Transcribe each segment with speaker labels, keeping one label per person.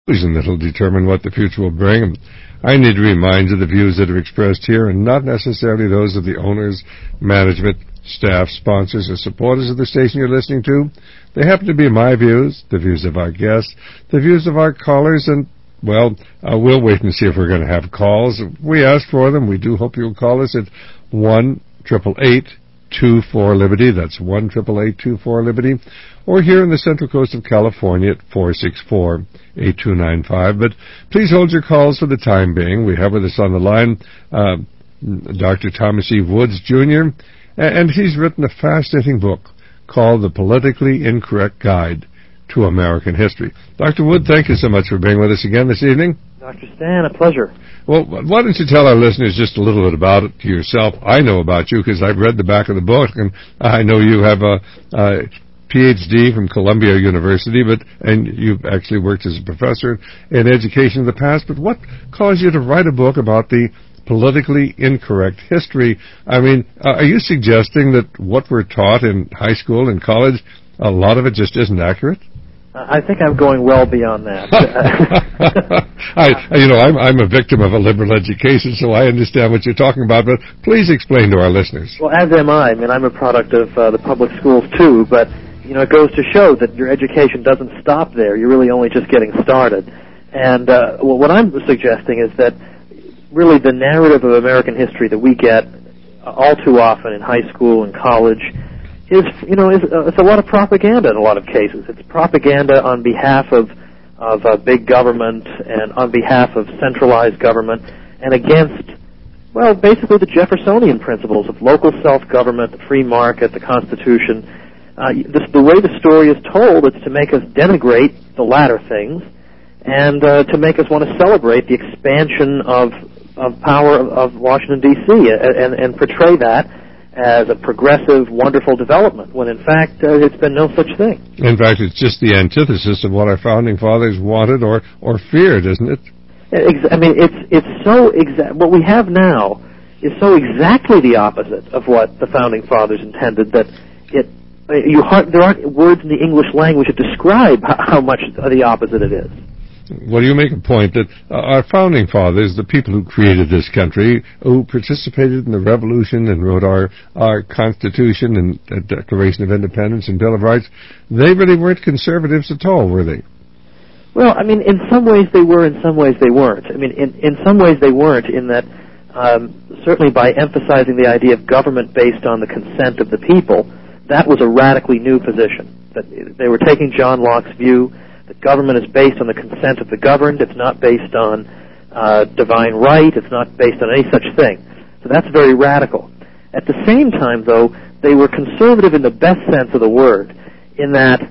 Speaker 1: and that'll determine what the future will bring. I need to remind you the views that are expressed here and not necessarily those of the owners, management, staff, sponsors, or supporters of the station you're listening to. They happen to be my views, the views of our guests, the views of our callers, and, well, we'll wait and see if we're going to have calls. We ask for them. We do hope you'll call us at 1-888-24-LIBERTY. That's 1-888-24-LIBERTY. Or here in the Central Coast of California at 464-8295. But please hold your calls for the time being. We have with us on the line Dr. Thomas E. Woods, Jr., and he's written a fascinating book called The Politically Incorrect Guide to American History. Dr. Wood, thank you so much for being with us again this evening.
Speaker 2: Dr. Stan, a pleasure.
Speaker 1: Well, why don't you tell our listeners just a little bit about it yourself? I know about you because I've read the back of the book, and I know you have a Ph.D. from Columbia University, and you've actually worked as a professor in education in the past. But what caused you to write a book about the politically incorrect history? I mean, are you suggesting that what we're taught in high school and college, a lot of it just isn't accurate?
Speaker 2: I think I'm going well beyond that.
Speaker 1: I'm a victim of a liberal education, so I understand what you're talking about, but please explain to our listeners.
Speaker 2: Well, as am I. I mean, I'm a product of the public schools, too, but, it goes to show that your education doesn't stop there. You're really only just getting started. And what I'm suggesting is that really the narrative of American history that we get all too often in high school and college is it's a lot of propaganda in a lot of cases. It's propaganda on behalf of big government and on behalf of centralized government and against, well, basically the Jeffersonian principles of local self-government, the free market, the Constitution. The way the story is told, it's to make us denigrate the latter things and to make us want to celebrate the expansion of power of Washington, D.C. and portray that as a progressive, wonderful development, when in fact it's been no such thing.
Speaker 1: In fact, it's just the antithesis of what our founding fathers wanted or feared, isn't it?
Speaker 2: I mean, it's so what we have now is so exactly the opposite of what the founding fathers intended that there aren't words in the English language that describe how much the opposite it is.
Speaker 1: Well, you make a point that our founding fathers, the people who created this country, who participated in the Revolution and wrote our Constitution and Declaration of Independence and Bill of Rights, they really weren't conservatives at all, were they?
Speaker 2: Well, I mean, in some ways they were, in some ways they weren't. I mean, in some ways they weren't in that certainly by emphasizing the idea of government based on the consent of the people, that was a radically new position. That they were taking John Locke's view that government is based on the consent of the governed. It's not based on divine right. It's not based on any such thing. So that's very radical. At the same time, though, they were conservative in the best sense of the word, in that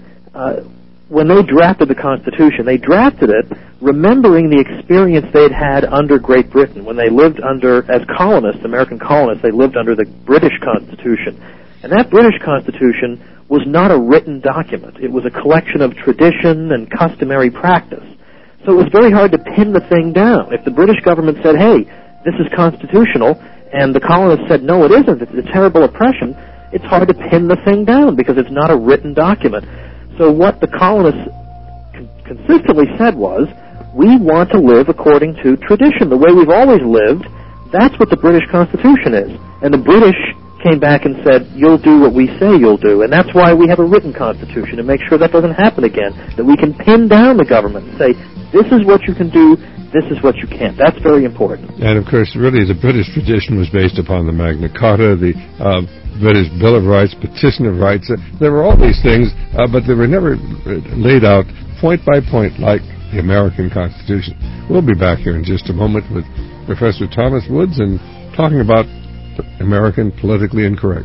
Speaker 2: when they drafted the Constitution, they drafted it remembering the experience they'd had under Great Britain. When they lived as colonists, American colonists, they lived under the British Constitution. And that British Constitution was not a written document. It was a collection of tradition and customary practice. So it was very hard to pin the thing down. If the British government said, hey, this is constitutional, and the colonists said, no, it isn't, it's a terrible oppression, it's hard to pin the thing down because it's not a written document. So what the colonists consistently said was, we want to live according to tradition, the way we've always lived. That's what the British Constitution is. And the British came back and said, you'll do what we say you'll do. And that's why we have a written Constitution, to make sure that doesn't happen again, that we can pin down the government and say, this is what you can do, this is what you can't. That's very important.
Speaker 1: And, of course, really the British tradition was based upon the Magna Carta, the British Bill of Rights, Petition of Rights. There were all these things, but they were never laid out point by point like the American Constitution. We'll be back here in just a moment with Professor Thomas Woods and talking about American politically incorrect.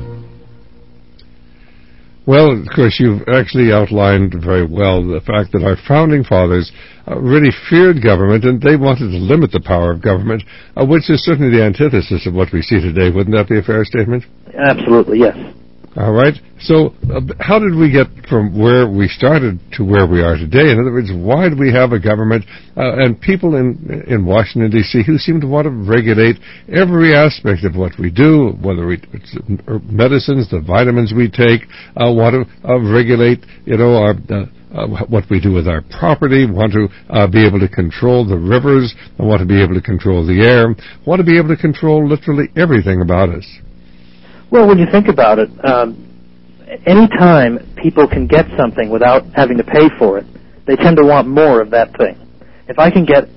Speaker 1: Well, of course, you've actually outlined very well the fact that our founding fathers really feared government, and they wanted to limit the power of government, which is certainly the antithesis of what we see today. Wouldn't that be a fair statement?
Speaker 2: Absolutely, yes.
Speaker 1: All right. So how did we get from where we started to where we are today? In other words, why do we have a government and people in Washington, D.C. who seem to want to regulate every aspect of what we do, whether it's medicines, the vitamins we take, want to regulate, what we do with our property, want to be able to control the rivers, want to be able to control the air, want to be able to control literally everything about us.
Speaker 2: Well, when you think about it, any time people can get something without having to pay for it, they tend to want more of that thing. If I can get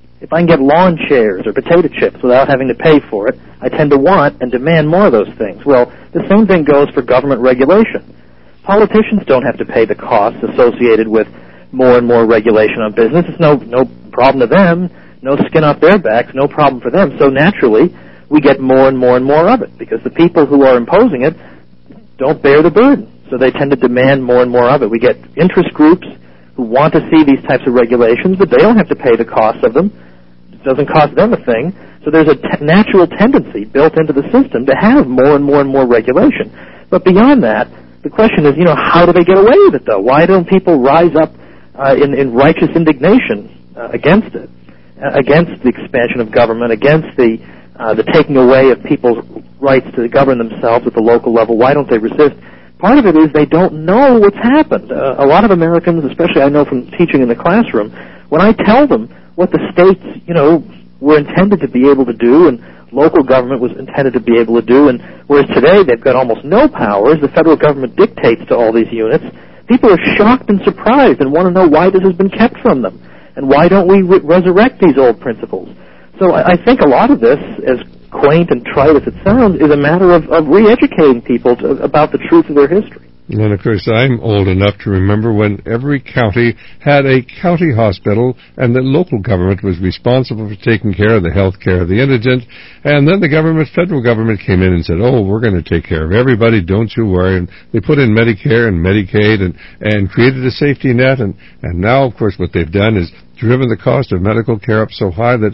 Speaker 2: lawn chairs or potato chips without having to pay for it, I tend to want and demand more of those things. Well, the same thing goes for government regulation. Politicians don't have to pay the costs associated with more and more regulation on business. It's no problem to them, no skin off their backs, no problem for them. So naturally, we get more and more and more of it because the people who are imposing it don't bear the burden. So they tend to demand more and more of it. We get interest groups who want to see these types of regulations, but they don't have to pay the cost of them. It doesn't cost them a thing. So there's a natural tendency built into the system to have more and more and more regulation. But beyond that, the question is, how do they get away with it, though? Why don't people rise up in righteous indignation against it, against the expansion of government, against the taking away of people's rights to govern themselves at the local level? Why don't they resist? Part of it is they don't know what's happened. A lot of Americans, especially I know from teaching in the classroom, when I tell them what the states, were intended to be able to do and local government was intended to be able to do, and whereas today they've got almost no powers, the federal government dictates to all these units, people are shocked and surprised and want to know why this has been kept from them, and why don't we resurrect these old principles. So I think a lot of this, as quaint and trite as it sounds, is a matter of re-educating people about the truth of their history.
Speaker 1: And, of course, I'm old enough to remember when every county had a county hospital and the local government was responsible for taking care of the health care of the indigent. And then the federal government came in and said, we're going to take care of everybody, don't you worry. And they put in Medicare and Medicaid and created a safety net. And now, of course, what they've done is driven the cost of medical care up so high that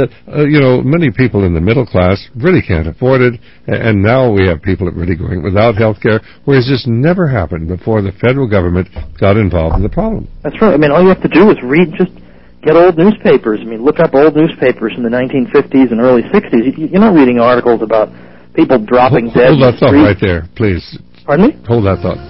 Speaker 1: many people in the middle class really can't afford it, and now we have people that are really going without health care, whereas this never happened before the federal government got involved in the problem.
Speaker 2: That's right. All you have to do is get old newspapers. Look up old newspapers in the 1950s and early 60s. You're not reading articles about people dropping dead.
Speaker 1: Hold that thought right there, please.
Speaker 2: Pardon me?
Speaker 1: Hold that thought.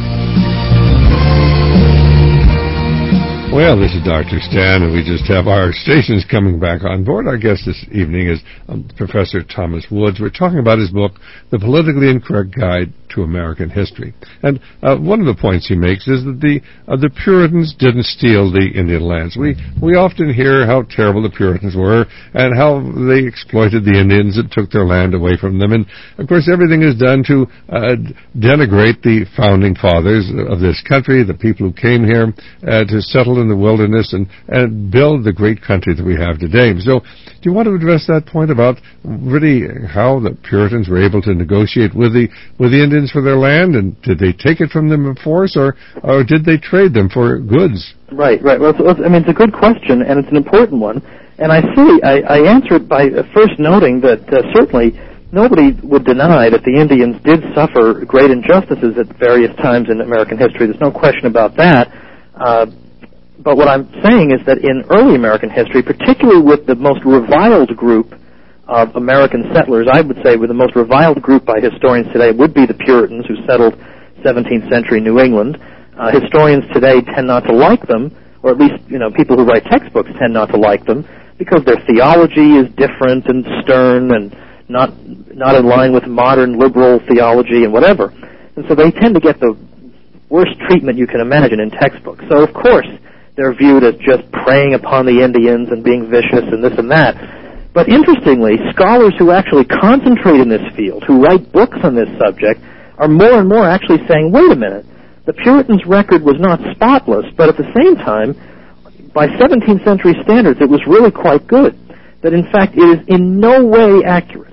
Speaker 1: Well, this is Dr. Stan, and we just have our stations coming back on board. Our guest this evening is Professor Thomas Woods. We're talking about his book, The Politically Incorrect Guide to American History. And one of the points he makes is that the Puritans didn't steal the Indian lands. We often hear how terrible the Puritans were and how they exploited the Indians and took their land away from them. And, of course, everything is done to denigrate the founding fathers of this country, the people who came here to settle in the wilderness and build the great country that we have today. So do you want to address that point about really how the Puritans were able to negotiate with the Indians for their land, and did they take it from them in force, or did they trade them for goods?
Speaker 2: Right. Well, it's a good question, and it's an important one. And I answer it by first noting that certainly nobody would deny that the Indians did suffer great injustices at various times in American history. There's no question about that. But what I'm saying is that in early American history, particularly with the most reviled group of American settlers, I would say with the most reviled group by historians today would be the Puritans who settled 17th century New England. Historians today tend not to like them, or at least people who write textbooks tend not to like them, because their theology is different and stern and not in line with modern liberal theology and whatever. And so they tend to get the worst treatment you can imagine in textbooks. So, of course, they're viewed as just preying upon the Indians and being vicious and this and that. But interestingly, scholars who actually concentrate in this field, who write books on this subject, are more and more actually saying, wait a minute, the Puritans' record was not spotless, but at the same time, by 17th century standards, it was really quite good. That in fact, it is in no way accurate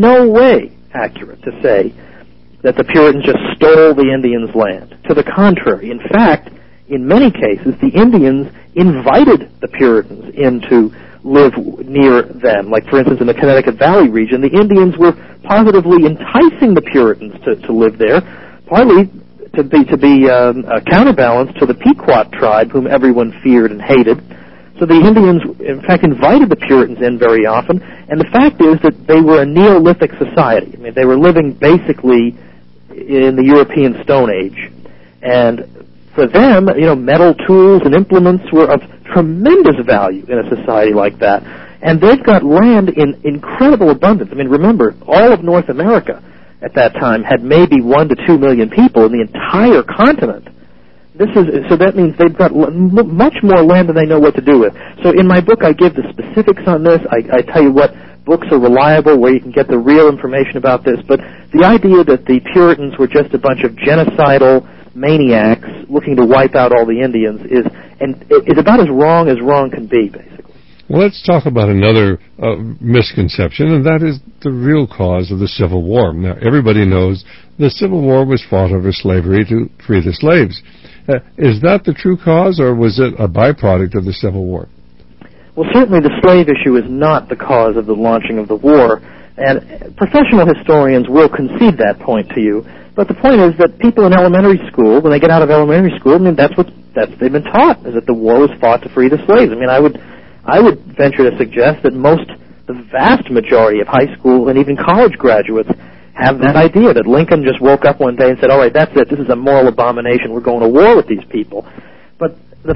Speaker 2: to say that the Puritans just stole the Indians' land. To the contrary, in fact, in many cases, the Indians invited the Puritans in to live near them. Like, for instance, in the Connecticut Valley region, the Indians were positively enticing the Puritans to live there, partly to be a counterbalance to the Pequot tribe, whom everyone feared and hated. So the Indians, in fact, invited the Puritans in very often, and the fact is that they were a Neolithic society. They were living basically in the European Stone Age, and For them, metal tools and implements were of tremendous value in a society like that. And they've got land in incredible abundance. I mean, remember, all of North America at that time had maybe 1 to 2 million people in the entire continent. So that means they've got much more land than they know what to do with. So in my book, I give the specifics on this. I tell you what books are reliable, where you can get the real information about this. But the idea that the Puritans were just a bunch of genocidal maniacs looking to wipe out all the Indians is about as wrong can be, basically.
Speaker 1: Well, let's talk about another misconception, and that is the real cause of the Civil War. Now, everybody knows the Civil War was fought over slavery to free the slaves. Is that the true cause, or was it a byproduct of the Civil War?
Speaker 2: Well, certainly the slave issue is not the cause of the launching of the war, and professional historians will concede that point to you. But the point is that people in elementary school, when they get out of elementary school, that's they've been taught, is that the war was fought to free the slaves. I mean, I would venture to suggest that the vast majority of high school and even college graduates have that idea, that Lincoln just woke up one day and said, all right, that's it, this is a moral abomination, we're going to war with these people. But,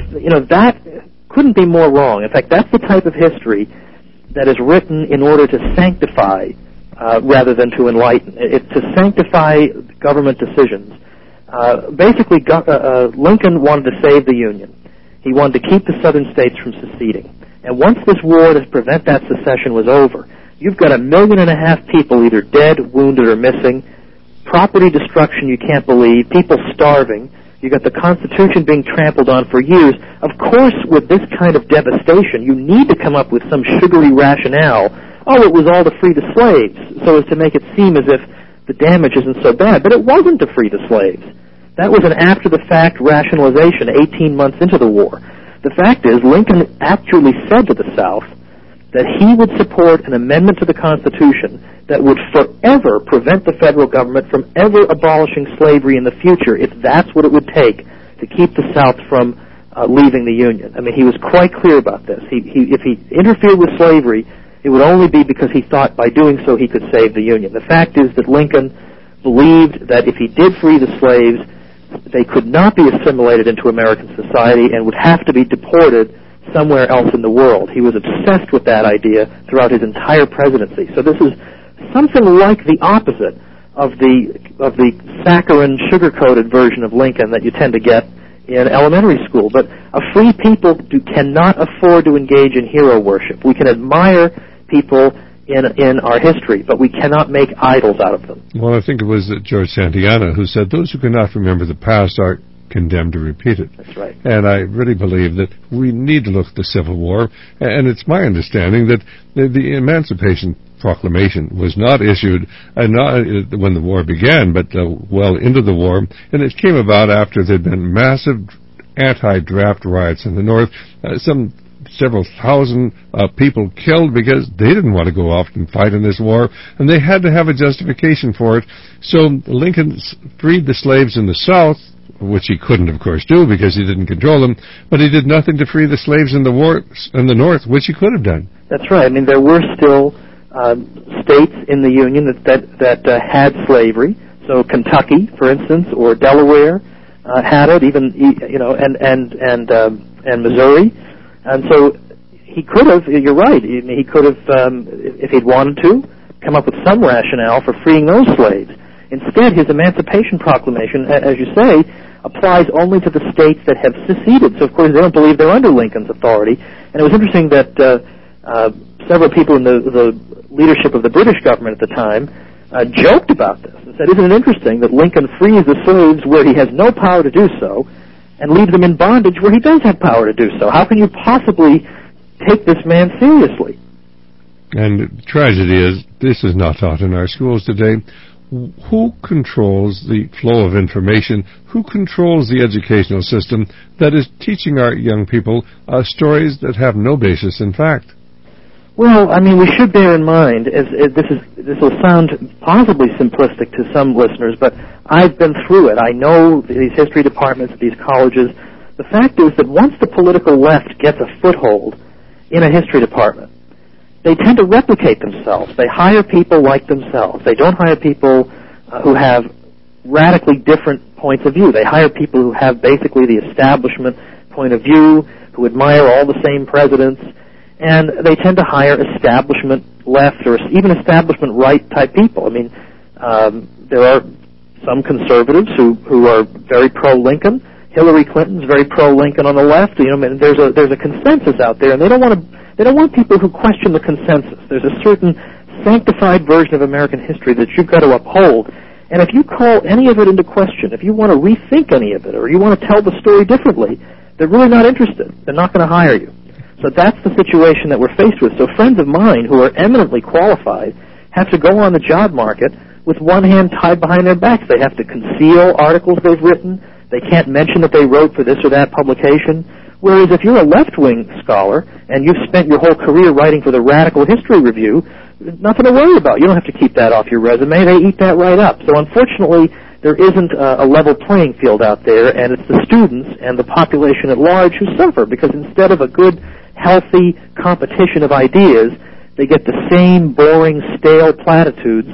Speaker 2: that couldn't be more wrong. In fact, that's the type of history that is written in order to sanctify rather than to enlighten. To sanctify government decisions. Basically, Lincoln wanted to save the Union. He wanted to keep the southern states from seceding. And once this war to prevent that secession was over, you've got 1.5 million people either dead, wounded, or missing, property destruction you can't believe, people starving, you've got the Constitution being trampled on for years. Of course, with this kind of devastation, you need to come up with some sugary rationale. Oh, it was all to free the slaves, so as to make it seem as if the damage isn't so bad. But it wasn't to free the slaves. That was an after-the-fact rationalization 18 months into the war. The fact is, Lincoln actually said to the South that he would support an amendment to the Constitution that would forever prevent the federal government from ever abolishing slavery in the future if that's what it would take to keep the South from leaving the Union. I mean, he was quite clear about this. If he interfered with slavery, it would only be because he thought by doing so he could save the Union. The fact is that Lincoln believed that if he did free the slaves, they could not be assimilated into American society and would have to be deported somewhere else in the world. He was obsessed with that idea throughout his entire presidency. So this is something like the opposite of the saccharine, sugar-coated version of Lincoln that you tend to get in elementary school. But a free people cannot afford to engage in hero worship. We can admire people in our history, but we cannot make idols out of them.
Speaker 1: Well, I think it was George Santayana who said, those who cannot remember the past are condemned to repeat it.
Speaker 2: That's right.
Speaker 1: And I really believe that we need to look at the Civil War, and it's my understanding that the Emancipation Proclamation was not issued not when the war began, but well into the war, and it came about after there had been massive anti-draft riots in the North, several thousand people killed because they didn't want to go off and fight in this war, and they had to have a justification for it. So Lincoln freed the slaves in the South, which he couldn't, of course, do because he didn't control them, but he did nothing to free the slaves in the North, which he could have done.
Speaker 2: That's right. I mean, there were still states in the Union that had slavery. So Kentucky, for instance, or Delaware had it, even and Missouri. And so he could have, you're right, he could have, if he'd wanted to, come up with some rationale for freeing those slaves. Instead, his Emancipation Proclamation, as you say, applies only to the states that have seceded. So, of course, they don't believe they're under Lincoln's authority. And it was interesting that several people in the leadership of the British government at the time joked about this and said, isn't it interesting that Lincoln frees the slaves where he has no power to do so, and leave them in bondage where he does have power to do so? How can you possibly take this man seriously?
Speaker 1: And the tragedy is, this is not taught in our schools today. Who controls the flow of information? Who controls the educational system that is teaching our young people stories that have no basis in fact?
Speaker 2: Well, I mean, we should bear in mind, this will sound possibly simplistic to some listeners, but I've been through it. I know these history departments at these colleges. The fact is that once the political left gets a foothold in a history department, they tend to replicate themselves. They hire people like themselves. They don't hire people who have radically different points of view. They hire people who have basically the establishment point of view, who admire all the same presidents, and they tend to hire establishment left or even establishment right type people. I mean, there are some conservatives who are very pro-Lincoln. Hillary Clinton's very pro-Lincoln on the left. You know, and there's a consensus out there, and they don't want people who question the consensus. There's a certain sanctified version of American history that you've got to uphold. And if you call any of it into question, if you want to rethink any of it, or you want to tell the story differently, they're really not interested. They're not going to hire you. So that's the situation that we're faced with. So friends of mine who are eminently qualified have to go on the job market with one hand tied behind their backs. They have to conceal articles they've written. They can't mention that they wrote for this or that publication. Whereas if you're a left-wing scholar and you've spent your whole career writing for the Radical History Review, nothing to worry about. You don't have to keep that off your resume. They eat that right up. So unfortunately, there isn't a level playing field out there, and it's the students and the population at large who suffer, because instead of a good, healthy competition of ideas, they get the same boring, stale platitudes,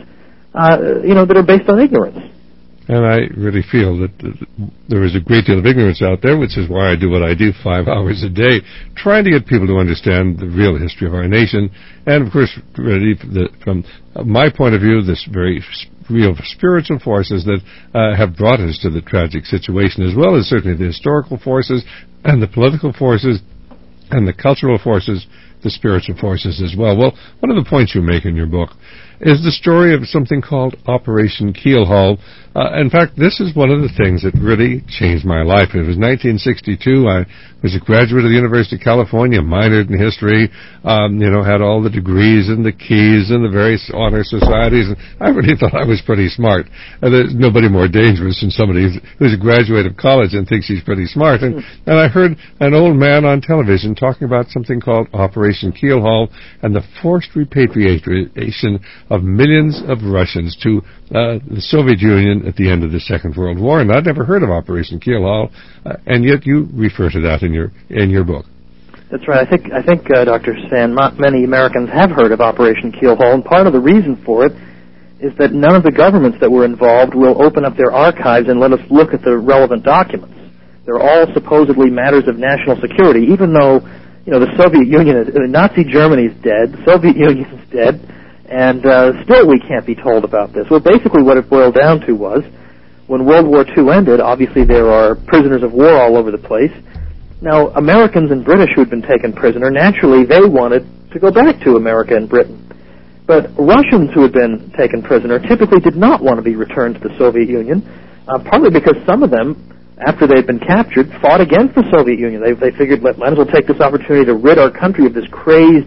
Speaker 2: that are based on ignorance.
Speaker 1: And I really feel that there is a great deal of ignorance out there, which is why I do what I do 5 hours a day, trying to get people to understand the real history of our nation. And, of course, really, from my point of view, this very real spiritual forces that have brought us to the tragic situation, as well as certainly the historical forces and the political forces and the cultural forces, the spiritual forces as well. Well, one of the points you make in your book is the story of something called Operation Keelhaul. In fact, this is one of the things that really changed my life. It was 1962. I was a graduate of the University of California, minored in history, had all the degrees and the keys and the various honor societies, and I really thought I was pretty smart. There's nobody more dangerous than somebody who's a graduate of college and thinks he's pretty smart. And I heard an old man on television talking about something called Operation Keelhaul and the forced repatriation of millions of Russians to the Soviet Union at the end of the Second World War. And I'd never heard of Operation Keelhaul, and yet you refer to that in your book.
Speaker 2: That's right. I think Dr. Stan, not many Americans have heard of Operation Keelhaul, and part of the reason for it is that none of the governments that were involved will open up their archives and let us look at the relevant documents. They're all supposedly matters of national security, even though the Soviet Union, Nazi Germany is dead, the Soviet Union is dead, and still we can't be told about this. Well, basically what it boiled down to was, when World War II ended, obviously there are prisoners of war all over the place. Now, Americans and British who had been taken prisoner, naturally they wanted to go back to America and Britain. But Russians who had been taken prisoner typically did not want to be returned to the Soviet Union, partly because some of them, after they'd been captured, fought against the Soviet Union. They figured, might as well take this opportunity to rid our country of this crazed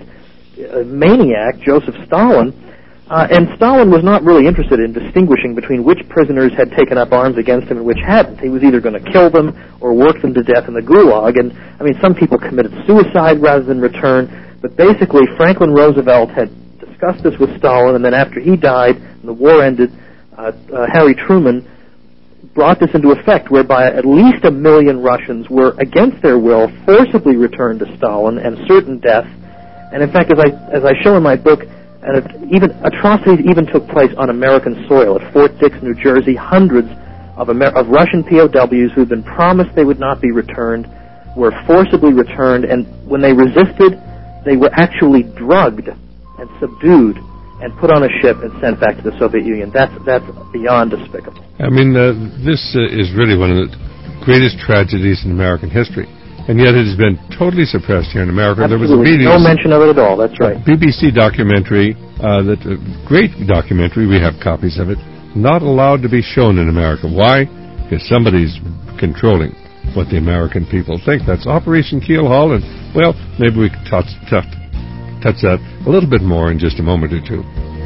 Speaker 2: maniac, Joseph Stalin. And Stalin was not really interested in distinguishing between which prisoners had taken up arms against him and which hadn't. He was either going to kill them or work them to death in the Gulag. And, some people committed suicide rather than return. But basically, Franklin Roosevelt had discussed this with Stalin, and then after he died and the war ended, Harry Truman brought this into effect, whereby at least 1 million Russians were, against their will, forcibly returned to Stalin and certain death. And in fact, as I show in my book, atrocities even took place on American soil. At Fort Dix, New Jersey, hundreds of Russian POWs who had been promised they would not be returned were forcibly returned, and when they resisted, they were actually drugged and subdued and put on a ship and sent back to the Soviet Union. That's beyond despicable.
Speaker 1: This is really one of the greatest tragedies in American history. And yet it has been totally suppressed here in America.
Speaker 2: Absolutely. There was no mention of it at all. That's right.
Speaker 1: BBC documentary, great documentary. We have copies of it. Not allowed to be shown in America. Why? Because somebody's controlling what the American people think. That's Operation Keelhaul. And, well, maybe we could touch that a little bit more in just a moment or two.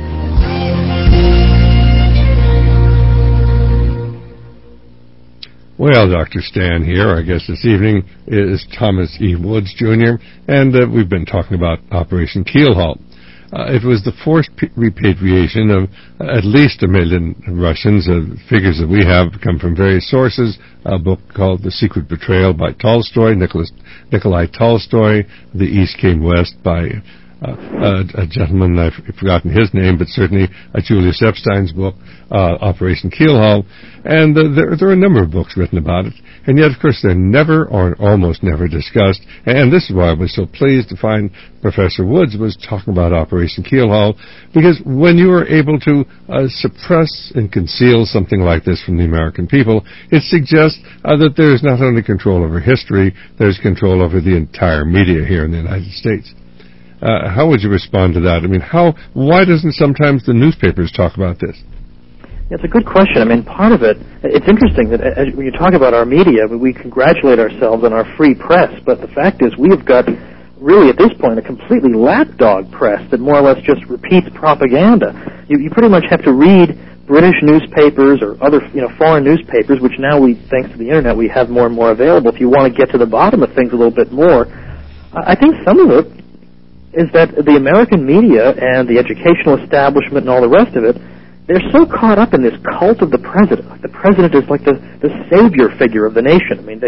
Speaker 1: Well, Dr. Stan here, I guess this evening, is Thomas E. Woods, Jr., and we've been talking about Operation Keelhaul. It was the forced repatriation of at least 1 million Russians. Figures that we have come from various sources. A book called The Secret Betrayal by Tolstoy, Nikolai Tolstoy. The East Came West by a gentleman, I've forgotten his name, but certainly Julius Epstein's book, Operation Keelhaul, and there are a number of books written about it, and yet, of course, they're never or almost never discussed, and this is why I was so pleased to find Professor Woods was talking about Operation Keelhaul, because when you are able to suppress and conceal something like this from the American people, it suggests that there is not only control over history, there's control over the entire media here in the United States. How would you respond to that? I mean, why doesn't sometimes the newspapers talk about this?
Speaker 2: Yeah, it's a good question. I mean, part of it, it's interesting that when you talk about our media, we congratulate ourselves on our free press, but the fact is we have got, really at this point, a completely lapdog press that more or less just repeats propaganda. You pretty much have to read British newspapers or other foreign newspapers, which now thanks to the Internet, we have more and more available if you want to get to the bottom of things a little bit more. I think some of it is that the American media and the educational establishment and all the rest of it, they're so caught up in this cult of the president. Like the president is like the savior figure of the nation. I mean,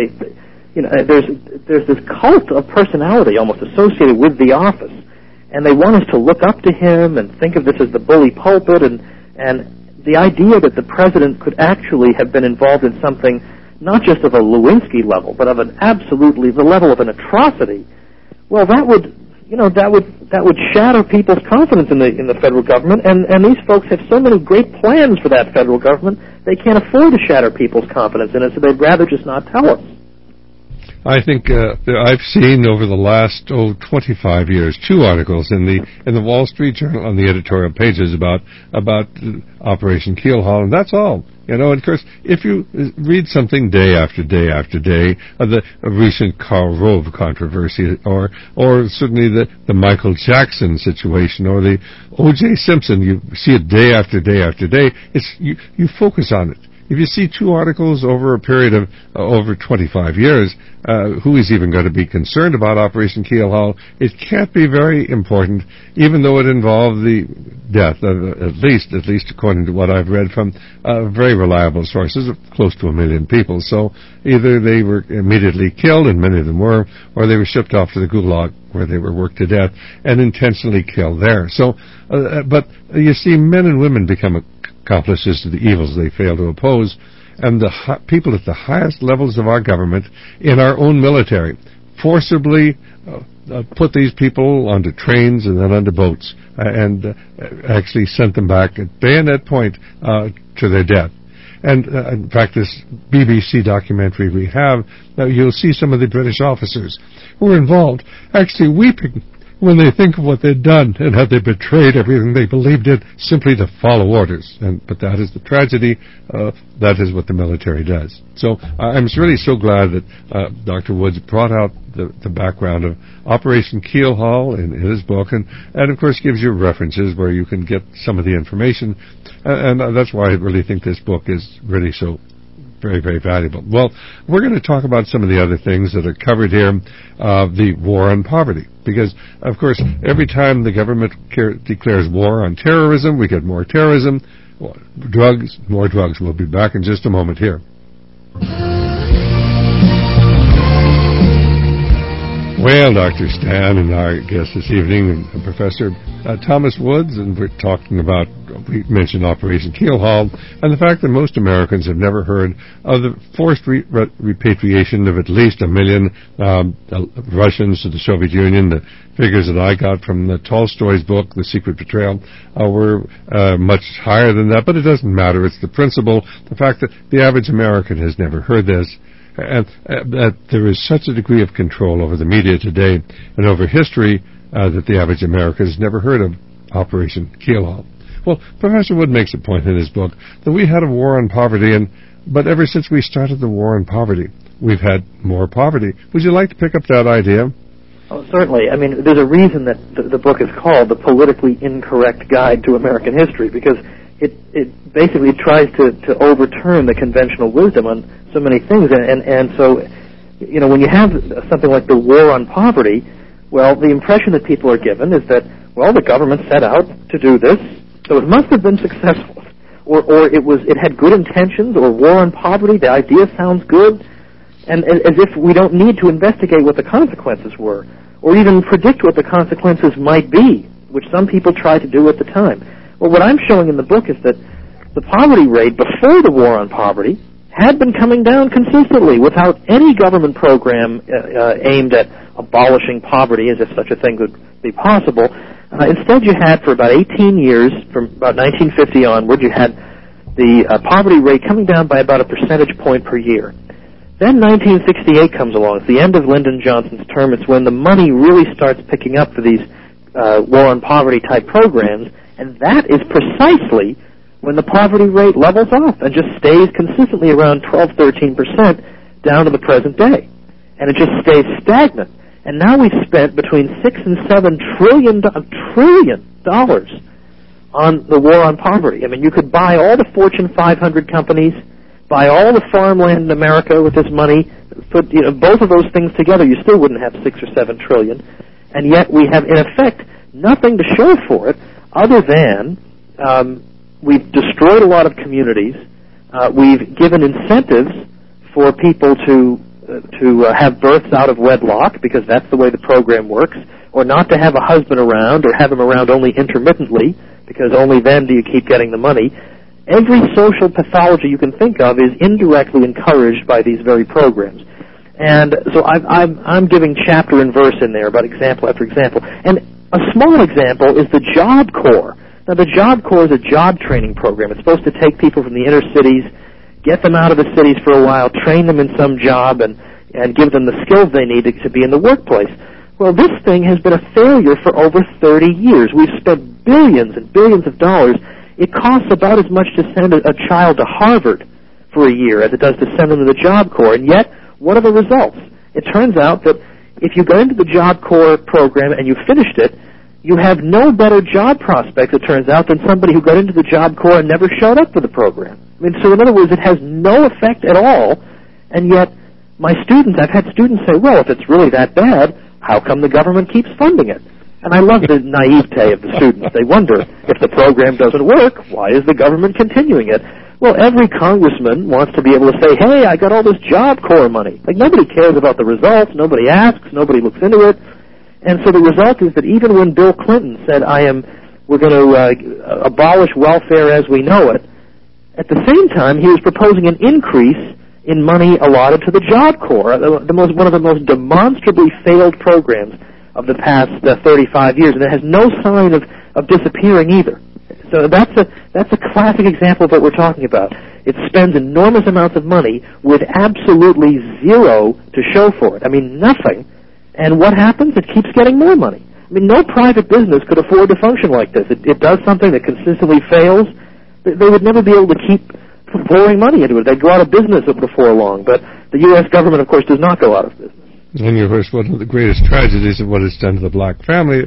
Speaker 2: there's this cult of personality almost associated with the office, and they want us to look up to him and think of this as the bully pulpit, and the idea that the president could actually have been involved in something not just of a Lewinsky level, but of the level of an atrocity. Well, that would shatter people's confidence in the federal government, and these folks have so many great plans for that federal government, they can't afford to shatter people's confidence in it, so they'd rather just not tell us.
Speaker 1: I think I've seen over the last 25 years 2 articles in the Wall Street Journal on the editorial pages about Operation Keelhaul, and that's all. And of course, if you read something day after day after day of the recent Karl Rove controversy, or certainly the Michael Jackson situation, or the O.J. Simpson, you see it day after day after day. You focus on it. If you see 2 articles over a period of over 25 years, who is even going to be concerned about Operation Keelhaul? It can't be very important, even though it involved the death of at least according to what I've read from very reliable sources, of close to 1 million people. So either they were immediately killed, and many of them were, or they were shipped off to the Gulag, where they were worked to death and intentionally killed there. So, but you see, men and women become accomplices to the evils they fail to oppose, and the people at the highest levels of our government, in our own military, forcibly put these people onto trains and then onto boats, and actually sent them back at bayonet point to their death. And in fact, this BBC documentary we have, you'll see some of the British officers who were involved actually weeping when they think of what they'd done and how they betrayed everything they believed in simply to follow orders. But that is the tragedy. That is what the military does. So I'm really so glad that Dr. Woods brought out the background of Operation Keelhaul in his book, and of course gives you references where you can get some of the information. And that's why I really think this book is really so very, very valuable. Well, we're going to talk about some of the other things that are covered here, the war on poverty. Because, of course, every time the government declares war on terrorism, we get more terrorism, drugs, more drugs. We'll be back in just a moment here. Well, Dr. Stan and our guest this evening, Professor Thomas Woods, and we're talking about, we mentioned Operation Keelhaul, and the fact that most Americans have never heard of the forced repatriation of at least 1 million Russians to the Soviet Union. The figures that I got from Tolstoy's book, The Secret Betrayal, were much higher than that, but it doesn't matter. It's the principle, the fact that the average American has never heard this. And that there is such a degree of control over the media today and over history that the average American has never heard of Operation Keelhaul. Well, Professor Wood makes a point in his book that we had a war on poverty, but ever since we started the war on poverty, we've had more poverty. Would you like to pick up that idea?
Speaker 2: Oh, certainly. I mean, there's a reason that the book is called The Politically Incorrect Guide to American History, because it basically tries to overturn the conventional wisdom on so many things. And so, when you have something like the war on poverty, well, the impression that people are given is that, well, the government set out to do this, so it must have been successful. Or it had good intentions, or war on poverty, the idea sounds good, and as if we don't need to investigate what the consequences were. or even predict what the consequences might be, which some people tried to do at the time. Well, what I'm showing in the book is that the poverty rate before the war on poverty had been coming down consistently without any government program aimed at abolishing poverty, as if such a thing would be possible. Instead, you had, for about 18 years, from about 1950 onward, you had the poverty rate coming down by about a percentage point per year. Then 1968 comes along. It's the end of Lyndon Johnson's term. It's when the money really starts picking up for these war on poverty type programs, and that is precisely when the poverty rate levels off and just stays consistently around 12-13% down to the present day. And it just stays stagnant. And now we've spent between $6 and $7 trillion on the war on poverty. I mean, you could buy all the Fortune 500 companies, buy all the farmland in America with this money, put both of those things together, you still wouldn't have $6 or $7 trillion. And yet we have, in effect, nothing to show for it other than we've destroyed a lot of communities. We've given incentives for people to have births out of wedlock, because that's the way the program works, or not to have a husband around, or have him around only intermittently, because only then do you keep getting the money. Every social pathology you can think of is indirectly encouraged by these very programs. And so I'm giving chapter and verse in there about example after example. And a small example is the Job Corps. Now, the Job Corps is a job training program. It's supposed to take people from the inner cities, get them out of the cities for a while, train them in some job, and give them the skills they need to be in the workplace. Well, this thing has been a failure for over 30 years. We've spent billions and billions of dollars. It costs about as much to send a child to Harvard for a year as it does to send them to the Job Corps. And yet, what are the results? It turns out that if you go into the Job Corps program and you finished it, you have no better job prospects, it turns out, than somebody who got into the Job Corps and never showed up for the program. I mean, so in other words, it has no effect at all, and yet I've had students say, well, if it's really that bad, how come the government keeps funding it? And I love the naivete of the students. They wonder, if the program doesn't work, why is the government continuing it? Well, every congressman wants to be able to say, hey, I got all this Job Corps money. Like, nobody cares about the results, nobody asks, nobody looks into it. And so the result is that even when Bill Clinton said, we're going to abolish welfare as we know it, at the same time, he was proposing an increase in money allotted to the Job Corps, one of the most demonstrably failed programs of the past 35 years, and it has no sign of disappearing either. So that's a classic example of what we're talking about. It spends enormous amounts of money with absolutely zero to show for it. I mean, nothing. And what happens? It keeps getting more money. I mean, no private business could afford to function like this. It does something that consistently fails. They would never be able to keep pouring money into it. They'd go out of business before long. But the U.S. government, of course, does not go out of business.
Speaker 1: And, of course, one of the greatest tragedies of what it's done to the black family,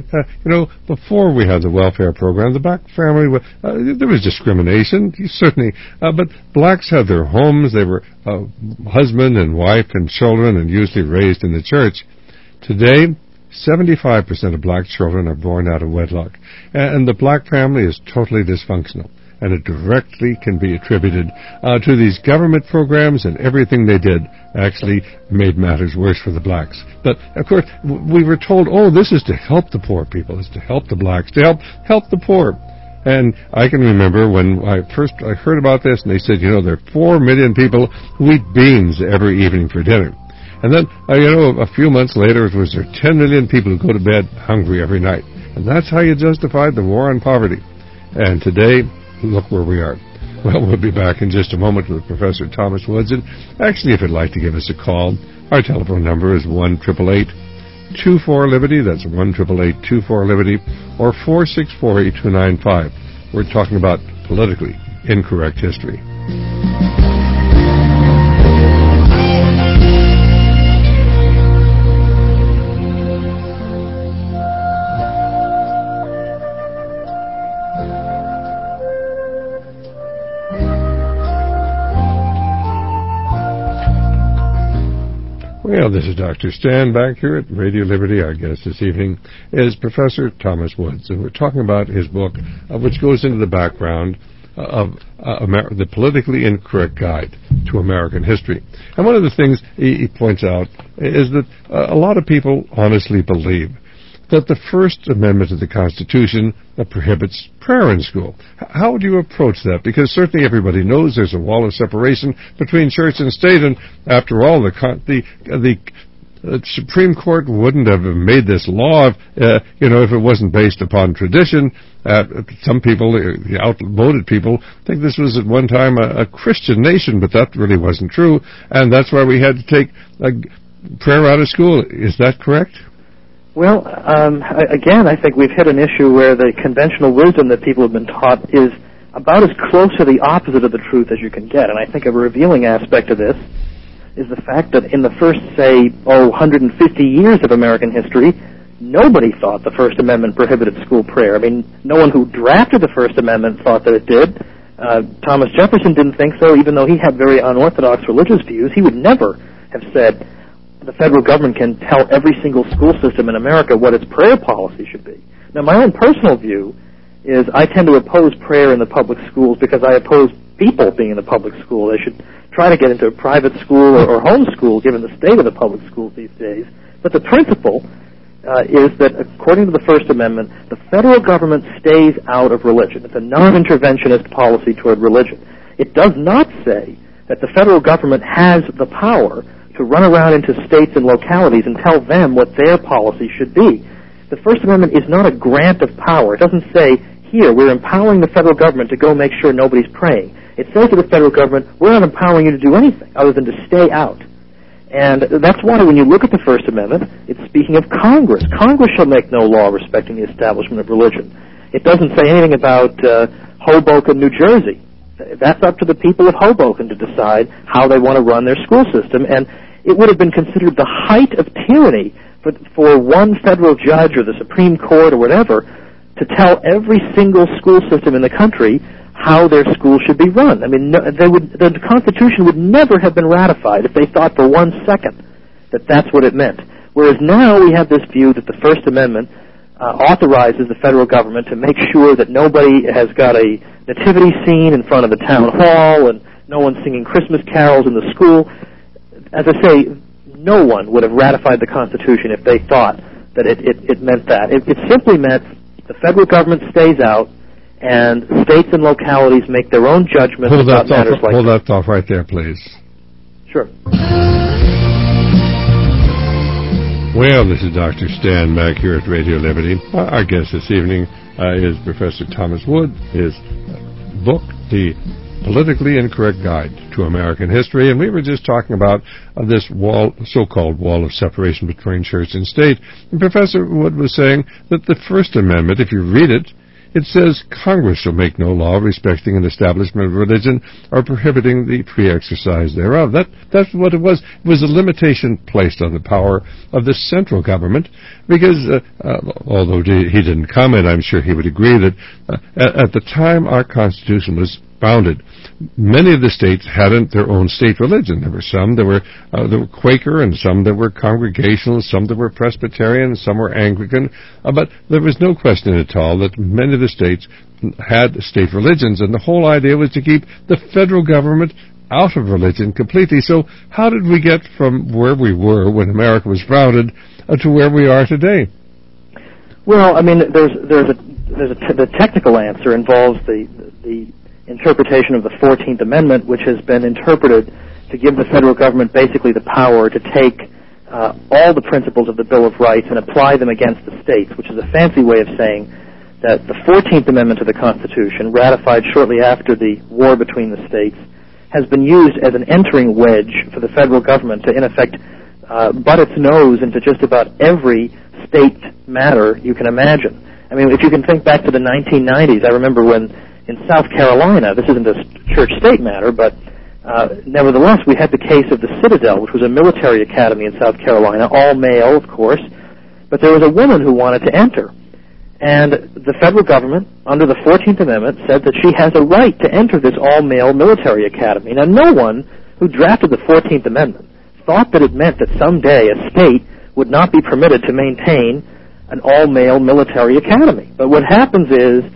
Speaker 1: before we had the welfare program, the black family, there was discrimination, certainly, but blacks had their homes. They were husband and wife and children, and usually raised in the church. Today, 75% of black children are born out of wedlock, and the black family is totally dysfunctional, and it directly can be attributed to these government programs, and everything they did actually made matters worse for the blacks. But, of course, we were told, this is to help the poor people, it's to help the blacks, to help the poor. And I can remember when I heard about this, and they said, there are 4 million people who eat beans every evening for dinner. And then, a few months later, it was there 10 million people who go to bed hungry every night. And that's how you justified the war on poverty. And today, look where we are. Well, we'll be back in just a moment with Professor Thomas Woods. And actually, if you'd like to give us a call, our telephone number is 1-888-24-LIBERTY. That's 1-888-24-LIBERTY, or 464-8295. We're talking about politically incorrect history. Well, this is Dr. Stan back here at Radio Liberty. Our guest this evening is Professor Thomas Woods, and we're talking about his book, which goes into the background the Politically Incorrect Guide to American History. And one of the things he points out is that a lot of people honestly believe that the First Amendment of the Constitution prohibits prayer in school. How would you approach that? Because certainly everybody knows there's a wall of separation between church and state, and after all, the Supreme Court wouldn't have made this law, if it wasn't based upon tradition. Some people, the outvoted people, think this was at one time a Christian nation, but that really wasn't true, and that's why we had to take prayer out of school. Is that correct?
Speaker 2: Well, again, I think we've hit an issue where the conventional wisdom that people have been taught is about as close to the opposite of the truth as you can get. And I think a revealing aspect of this is the fact that in the first, 150 years of American history, nobody thought the First Amendment prohibited school prayer. I mean, no one who drafted the First Amendment thought that it did. Thomas Jefferson didn't think so, even though he had very unorthodox religious views. He would never have said the federal government can tell every single school system in America what its prayer policy should be. Now, my own personal view is I tend to oppose prayer in the public schools because I oppose people being in the public school. They should try to get into a private school or home school, given the state of the public schools these days. But the principle is that, according to the First Amendment, the federal government stays out of religion. It's a non-interventionist policy toward religion. It does not say that the federal government has the power to run around into states and localities and tell them what their policy should be. The First Amendment is not a grant of power. It doesn't say, here, we're empowering the federal government to go make sure nobody's praying. It says to the federal government, we're not empowering you to do anything other than to stay out. And that's why when you look at the First Amendment, it's speaking of Congress. Congress shall make no law respecting the establishment of religion. It doesn't say anything about Hoboken, New Jersey. That's up to the people of Hoboken to decide how they want to run their school system, and it would have been considered the height of tyranny for one federal judge or the Supreme Court or whatever to tell every single school system in the country how their school should be run. I mean, the Constitution would never have been ratified if they thought for 1 second that that's what it meant. Whereas now we have this view that the First Amendment authorizes the federal government to make sure that nobody has got a nativity scene in front of the town hall and no one's singing Christmas carols in the school. As I say, no one would have ratified the Constitution if they thought that it meant that. It simply meant the federal government stays out and states and localities make their own judgments about matters like that.
Speaker 1: Hold that thought right there, please.
Speaker 2: Sure.
Speaker 1: Well, this is Dr. Stan Mack here at Radio Liberty. Our guest this evening is Professor Thomas Wood. His book, The Politically Incorrect Guide to American History, and we were just talking about this so-called wall of separation between church and state. And Professor Wood was saying that the First Amendment, if you read it, it says Congress shall make no law respecting an establishment of religion or prohibiting the free exercise thereof. That's what it was. It was a limitation placed on the power of the central government because, although he didn't comment, I'm sure he would agree that at the time our Constitution was founded, many of the states hadn't their own state religion. There were some that were Quaker, and some that were Congregational, some that were Presbyterian, some were Anglican. But there was no question at all that many of the states had state religions, and the whole idea was to keep the federal government out of religion completely. So how did we get from where we were when America was founded to where we are today?
Speaker 2: Well, I mean, the technical answer involves the interpretation of the 14th Amendment, which has been interpreted to give the federal government basically the power to take all the principles of the Bill of Rights and apply them against the states, which is a fancy way of saying that the 14th Amendment to the Constitution, ratified shortly after the war between the states, has been used as an entering wedge for the federal government to, in effect, butt its nose into just about every state matter you can imagine. I mean, if you can think back to the 1990s, I remember when in South Carolina, this isn't a church-state matter, but nevertheless, we had the case of the Citadel, which was a military academy in South Carolina, all male, of course, but there was a woman who wanted to enter. And the federal government, under the 14th Amendment, said that she has a right to enter this all-male military academy. Now, no one who drafted the 14th Amendment thought that it meant that someday a state would not be permitted to maintain an all-male military academy. But what happens is,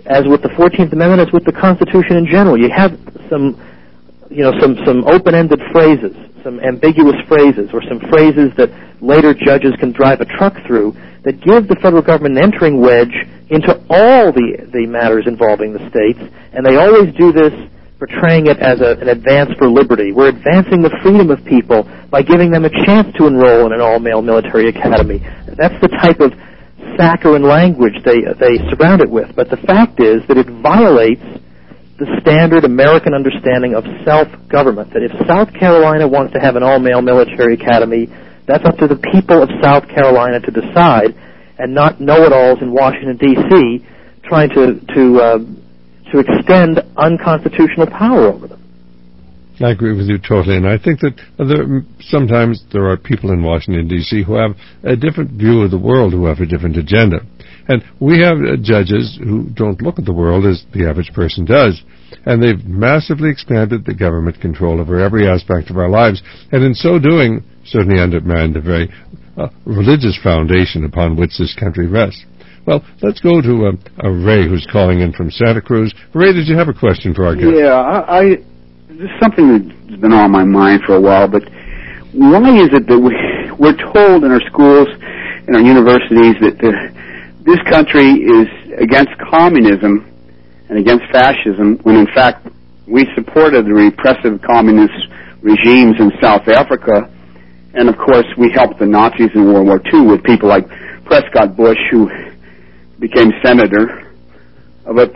Speaker 2: as with the 14th Amendment, as with the Constitution in general. You have some open-ended phrases, some ambiguous phrases, or some phrases that later judges can drive a truck through that give the federal government an entering wedge into all the matters involving the states, and they always do this portraying it as an advance for liberty. We're advancing the freedom of people by giving them a chance to enroll in an all-male military academy. That's the type of saccharine language they surround it with. But the fact is that it violates the standard American understanding of self-government, that if South Carolina wants to have an all-male military academy, that's up to the people of South Carolina to decide, and not know-it-alls in Washington, D.C. trying to extend unconstitutional power over them.
Speaker 1: I agree with you totally, and I think that sometimes there are people in Washington, D.C. who have a different view of the world, who have a different agenda. And we have judges who don't look at the world as the average person does, and they've massively expanded the government control over every aspect of our lives, and in so doing, certainly undermined the very religious foundation upon which this country rests. Well, let's go to Ray, who's calling in from Santa Cruz. Ray, did you have a question for our guest?
Speaker 3: Yeah, this is something that's been on my mind for a while, but why is it that we're told in our schools, in our universities, that this country is against communism and against fascism, when in fact we supported the repressive communist regimes in South Africa, and of course we helped the Nazis in World War II with people like Prescott Bush, who became senator. But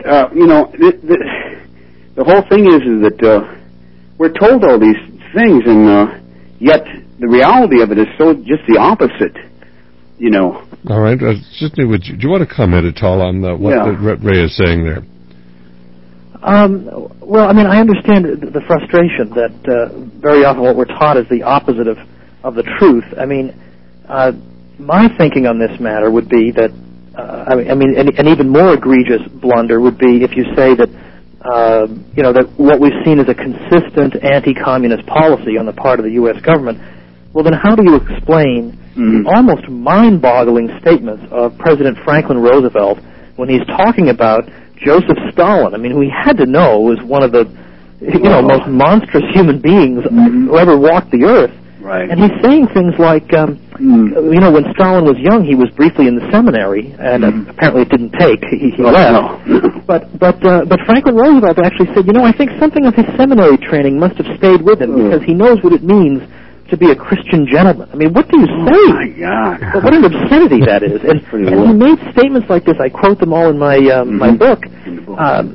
Speaker 3: the whole thing is that we're told all these things, and yet the reality of it is so just the opposite.
Speaker 1: All right. Sidney, do you want to comment at all on what Ray is saying there?
Speaker 2: Well, I mean, I understand the frustration that very often what we're taught is the opposite of the truth. I mean, my thinking on this matter would be that, an even more egregious blunder would be if you say that, that what we've seen is a consistent anti-communist policy on the part of the U.S. government. Well, then how do you explain the almost mind-boggling statements of President Franklin Roosevelt when he's talking about Joseph Stalin? I mean, who he had to know was one of the most monstrous human beings who ever walked the earth.
Speaker 3: Right.
Speaker 2: And he's saying things like, when Stalin was young, he was briefly in the seminary, and apparently it didn't take. He left. No. But Franklin Roosevelt actually said, I think something of his seminary training must have stayed with him because he knows what it means to be a Christian gentleman. I mean, what do you say?
Speaker 3: Oh, my God.
Speaker 2: What an absurdity that is. And he made statements like this. I quote them all in my my book. How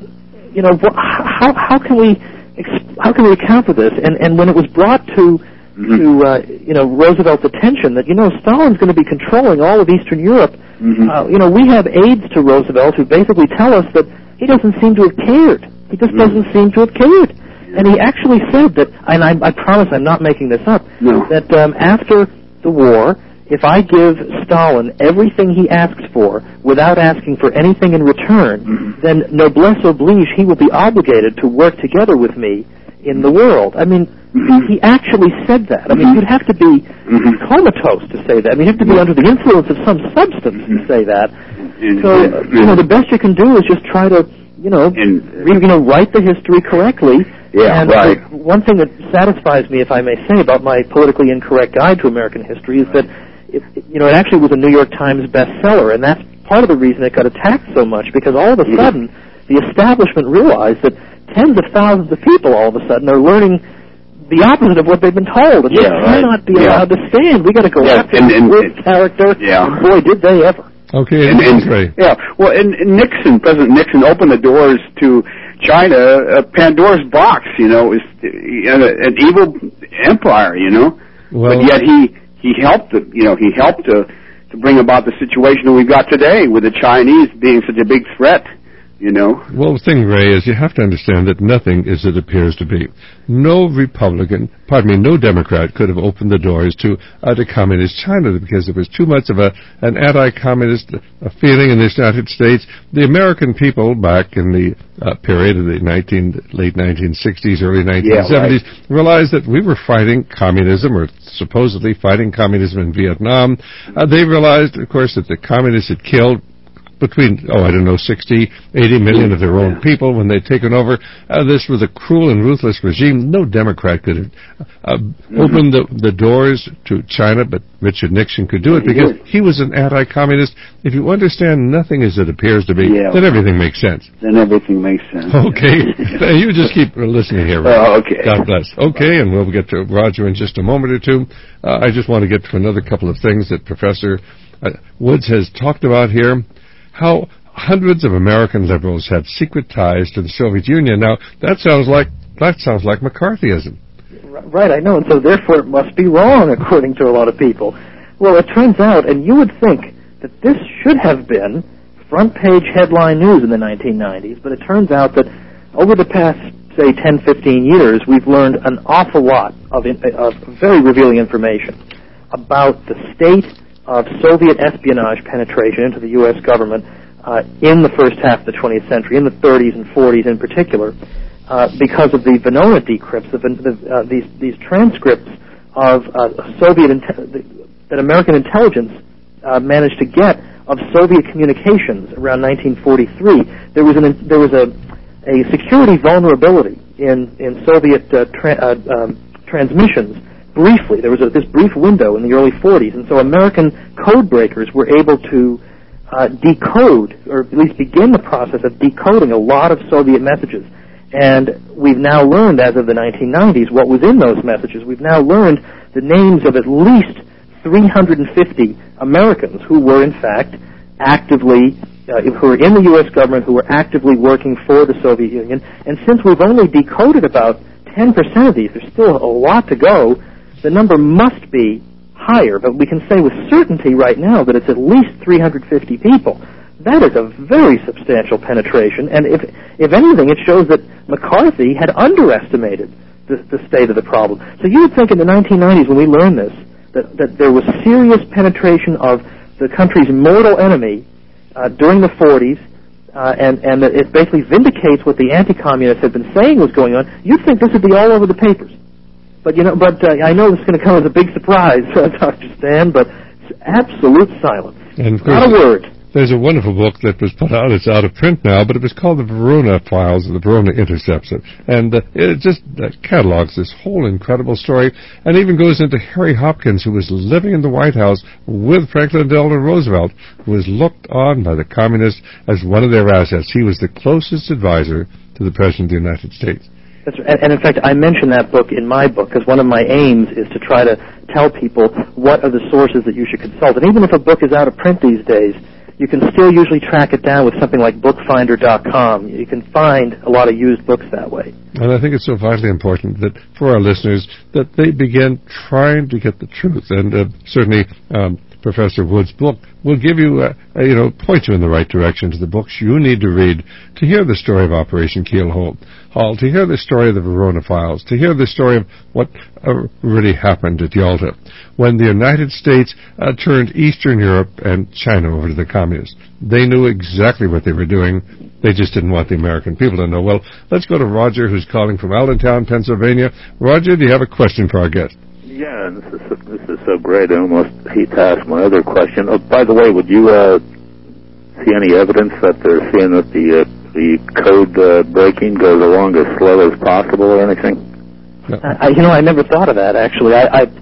Speaker 2: can we account for this? And when it was brought to Roosevelt's attention that Stalin's going to be controlling all of Eastern Europe, we have aides to Roosevelt who basically tell us that he doesn't seem to have cared. He just doesn't seem to have cared. And he actually said that, and I promise I'm not making this up, that after the war, if I give Stalin everything he asks for without asking for anything in return, then noblesse oblige, he will be obligated to work together with me in the world. I mean, he actually said that. I mean, you'd have to be comatose to say that. I mean, you have to be under the influence of some substance to say that. So, the best you can do is just try to, write the history correctly.
Speaker 3: Yeah,
Speaker 2: and
Speaker 3: right.
Speaker 2: One thing that satisfies me, if I may say, about my politically incorrect guide to American history is that it actually was a New York Times bestseller, and that's part of the reason it got attacked so much, because all of a sudden the establishment realized that tens of thousands of people all of a sudden are learning the opposite of what they've been told, and they cannot be allowed to stand. We got to go after this character.
Speaker 3: Yeah.
Speaker 2: And boy, did they ever.
Speaker 1: Okay,
Speaker 3: President Nixon opened the doors to China, Pandora's box, is an evil empire,
Speaker 1: Well,
Speaker 3: but yet he helped to bring about the situation that we've got today with the Chinese being such a big threat.
Speaker 1: Well, the thing, Ray, is you have to understand that nothing is as it appears to be. No Democrat could have opened the doors to communist China because there was too much of an anti-communist feeling in the United States. The American people back in the period of the late 1960s, early 1970s realized that we were fighting communism, or supposedly fighting communism in Vietnam. They realized, of course, that the communists had killed between, 60, 80 million of their own people when they'd taken over. This was a cruel and ruthless regime. No Democrat could open the doors to China, but Richard Nixon could do it because he was an anti-communist. If you understand nothing as it appears to be, then everything makes sense.
Speaker 3: Then everything makes sense.
Speaker 1: Okay. You just keep listening here.
Speaker 3: Okay.
Speaker 1: God bless. Okay, and we'll get to Roger in just a moment or two. I just want to get to another couple of things that Professor Woods has talked about here. How hundreds of American liberals have secret ties to the Soviet Union. Now, that sounds like McCarthyism.
Speaker 2: Right, I know, and so therefore it must be wrong, according to a lot of people. Well, it turns out, and you would think that this should have been front-page headline news in the 1990s, but it turns out that over the past, say, 10, 15 years, we've learned an awful lot of very revealing information about the state of Soviet espionage penetration into the U.S. government in the first half of the 20th century, in the 30s and 40s in particular, because of the Venona decrypts, these transcripts of that American intelligence managed to get of Soviet communications around 1943. There was a security vulnerability in Soviet transmissions. Briefly, there was this brief window in the early 40s, and so American code breakers were able to decode, or at least begin the process of decoding a lot of Soviet messages. And we've now learned, as of the 1990s, what was in those messages. We've now learned the names of at least 350 Americans who were, in fact, actively, who were in the U.S. government, who were actively working for the Soviet Union. And since we've only decoded about 10% of these, there's still a lot to go. The number must be higher, but we can say with certainty right now that it's at least 350 people. That is a very substantial penetration, and if anything, it shows that McCarthy had underestimated the state of the problem. So you would think in the 1990s, when we learned this, that there was serious penetration of the country's mortal enemy during the 40s, and that it basically vindicates what the anti-communists had been saying was going on. You'd think this would be all over the papers. But I know this is going to come as a big surprise, Dr. Stan, but it's absolute silence.
Speaker 1: And of course,
Speaker 2: not a word.
Speaker 1: There's a wonderful book that was put out. It's out of print now, but it was called The Verona Files, the Verona Intercepts. And it just catalogs this whole incredible story, and even goes into Harry Hopkins, who was living in the White House with Franklin Delano Roosevelt, who was looked on by the communists as one of their assets. He was the closest advisor to the President of the United States.
Speaker 2: That's right. And in fact, I mention that book in my book because one of my aims is to try to tell people what are the sources that you should consult. And even if a book is out of print these days, you can still usually track it down with something like bookfinder.com. You can find a lot of used books that way.
Speaker 1: And I think it's so vitally important that for our listeners that they begin trying to get the truth. And certainly Professor Wood's book will give you, point you in the right direction to the books you need to read to hear the story of Operation Keelhaul, to hear the story of the Verona Files, to hear the story of what really happened at Yalta when the United States turned Eastern Europe and China over to the communists. They knew exactly what they were doing. They just didn't want the American people to know. Well, let's go to Roger, who's calling from Allentown, Pennsylvania. Roger, do you have a question for our guest?
Speaker 4: Yeah, this is so great. I almost hate to ask my other question. Oh, by the way, would you see any evidence that they're seeing that the code breaking goes along as slow as possible or anything?
Speaker 2: No. I never thought of that, actually.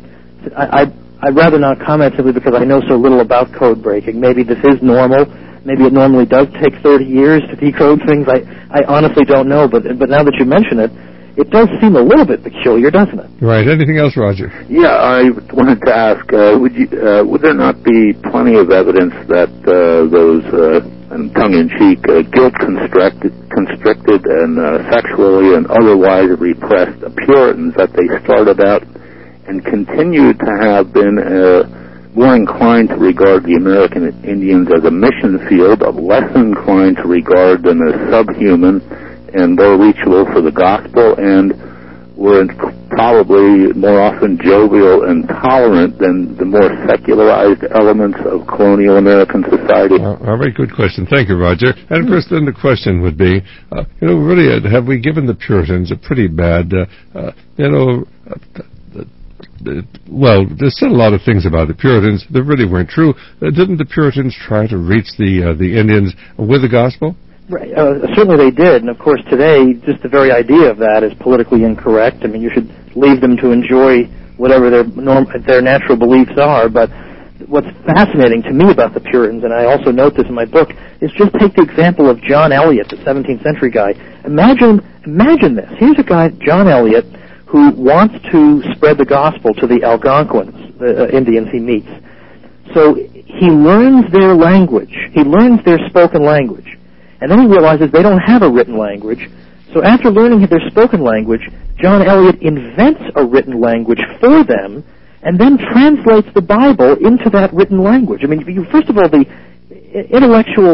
Speaker 2: I'd rather not comment simply because I know so little about code breaking. Maybe this is normal. Maybe it normally does take 30 years to decode things. I honestly don't know, but now that you mention it, it does seem a little bit peculiar, doesn't it?
Speaker 1: Right. Anything else, Roger?
Speaker 4: Yeah, I wanted to ask, would there not be plenty of evidence that those, and tongue-in-cheek, guilt-constricted and sexually and otherwise repressed Puritans, that they started out and continued to have been more inclined to regard the American Indians as a mission field, less inclined to regard them as subhuman and more reachable for the gospel, and were probably more often jovial and tolerant than the more secularized elements of colonial American society?
Speaker 1: A very good question. Thank you, Roger. And of course, then the question would be, really, have we given the Puritans a pretty bad, they said a lot of things about the Puritans that really weren't true. Didn't the Puritans try to reach the Indians with the gospel?
Speaker 2: Right. Certainly they did, and of course today, just the very idea of that is politically incorrect. I mean, you should leave them to enjoy whatever their natural beliefs are, but what's fascinating to me about the Puritans, and I also note this in my book, is just take the example of John Eliot, the 17th century guy. Imagine this. Here's a guy, John Eliot, who wants to spread the gospel to the Algonquins, the Indians he meets. So he learns their language. He learns their spoken language. And then he realizes they don't have a written language. So after learning their spoken language, John Eliot invents a written language for them and then translates the Bible into that written language. I mean, first of all, the intellectual,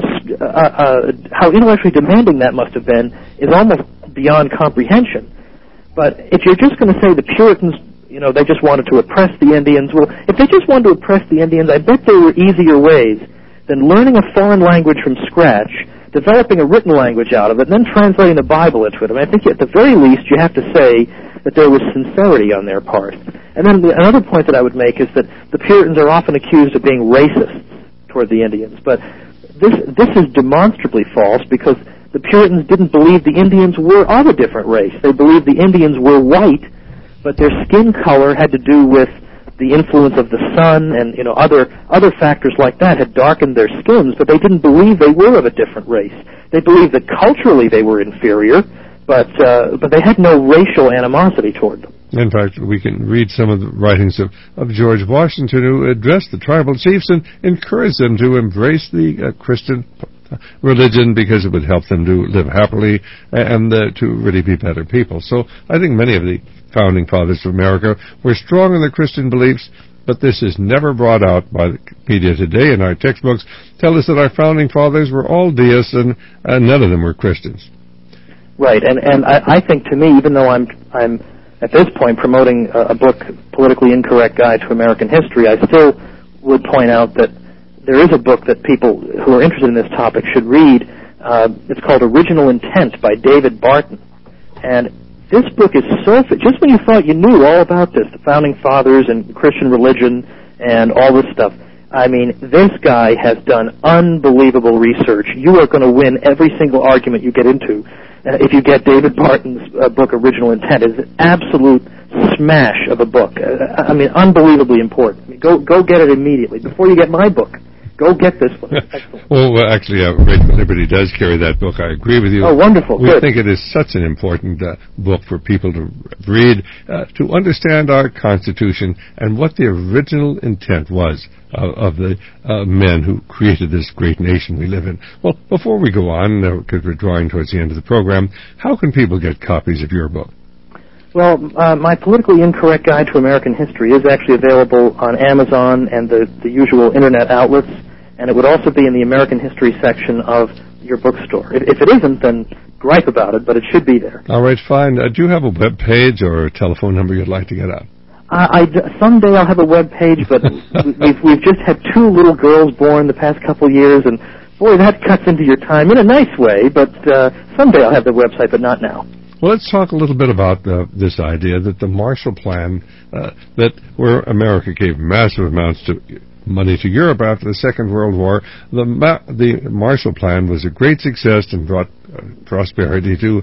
Speaker 2: how intellectually demanding that must have been is almost beyond comprehension. But if you're just going to say the Puritans, they just wanted to oppress the Indians, well, if they just wanted to oppress the Indians, I bet there were easier ways than learning a foreign language from scratch, developing a written language out of it, and then translating the Bible into it. I mean, I think at the very least you have to say that there was sincerity on their part. And then another point that I would make is that the Puritans are often accused of being racists toward the Indians. But this is demonstrably false because the Puritans didn't believe the Indians were of a different race. They believed the Indians were white, but their skin color had to do with the influence of the sun and other factors like that had darkened their skins, but they didn't believe they were of a different race. They believed that culturally they were inferior, but they had no racial animosity toward them.
Speaker 1: In fact, we can read some of the writings of George Washington, who addressed the tribal chiefs and encouraged them to embrace the Christian religion because it would help them to live happily and to really be better people. So I think many of the founding fathers of America were strong in their Christian beliefs, but this is never brought out by the media today, and our textbooks tell us that our founding fathers were all deists and none of them were Christians.
Speaker 2: Right, and I think to me, even though I'm at this point promoting a book, Politically Incorrect Guide to American History, I still would point out that there is a book that people who are interested in this topic should read. It's called Original Intent by David Barton. And this book is just when you thought you knew all about this, the Founding Fathers and Christian religion and all this stuff, I mean, this guy has done unbelievable research. You are going to win every single argument you get into if you get David Barton's book, Original Intent. It's an absolute smash of a book. I mean, unbelievably important. I mean, go get it immediately before you get my book. Go get this one.
Speaker 1: Well, actually, Radio Liberty does carry that book. I agree with you.
Speaker 2: Oh, wonderful.
Speaker 1: We think it is such an important book for people to read, to understand our Constitution and what the original intent was of the men who created this great nation we live in. Well, before we go on, because we're drawing towards the end of the program, how can people get copies of your book?
Speaker 2: Well, my Politically Incorrect Guide to American History is actually available on Amazon and the usual Internet outlets, and it would also be in the American History section of your bookstore. If it isn't, then gripe about it, but it should be there.
Speaker 1: All right, fine. Do you have a web page or a telephone number you'd like to get out?
Speaker 2: Someday I'll have a web page, but we've just had 2 little girls born the past couple years, and boy, that cuts into your time in a nice way, but someday I'll have the website, but not now.
Speaker 1: Well, let's talk a little bit about this idea that the Marshall Plan, where America gave massive amounts of money to Europe after the Second World War, the Marshall Plan was a great success and brought prosperity to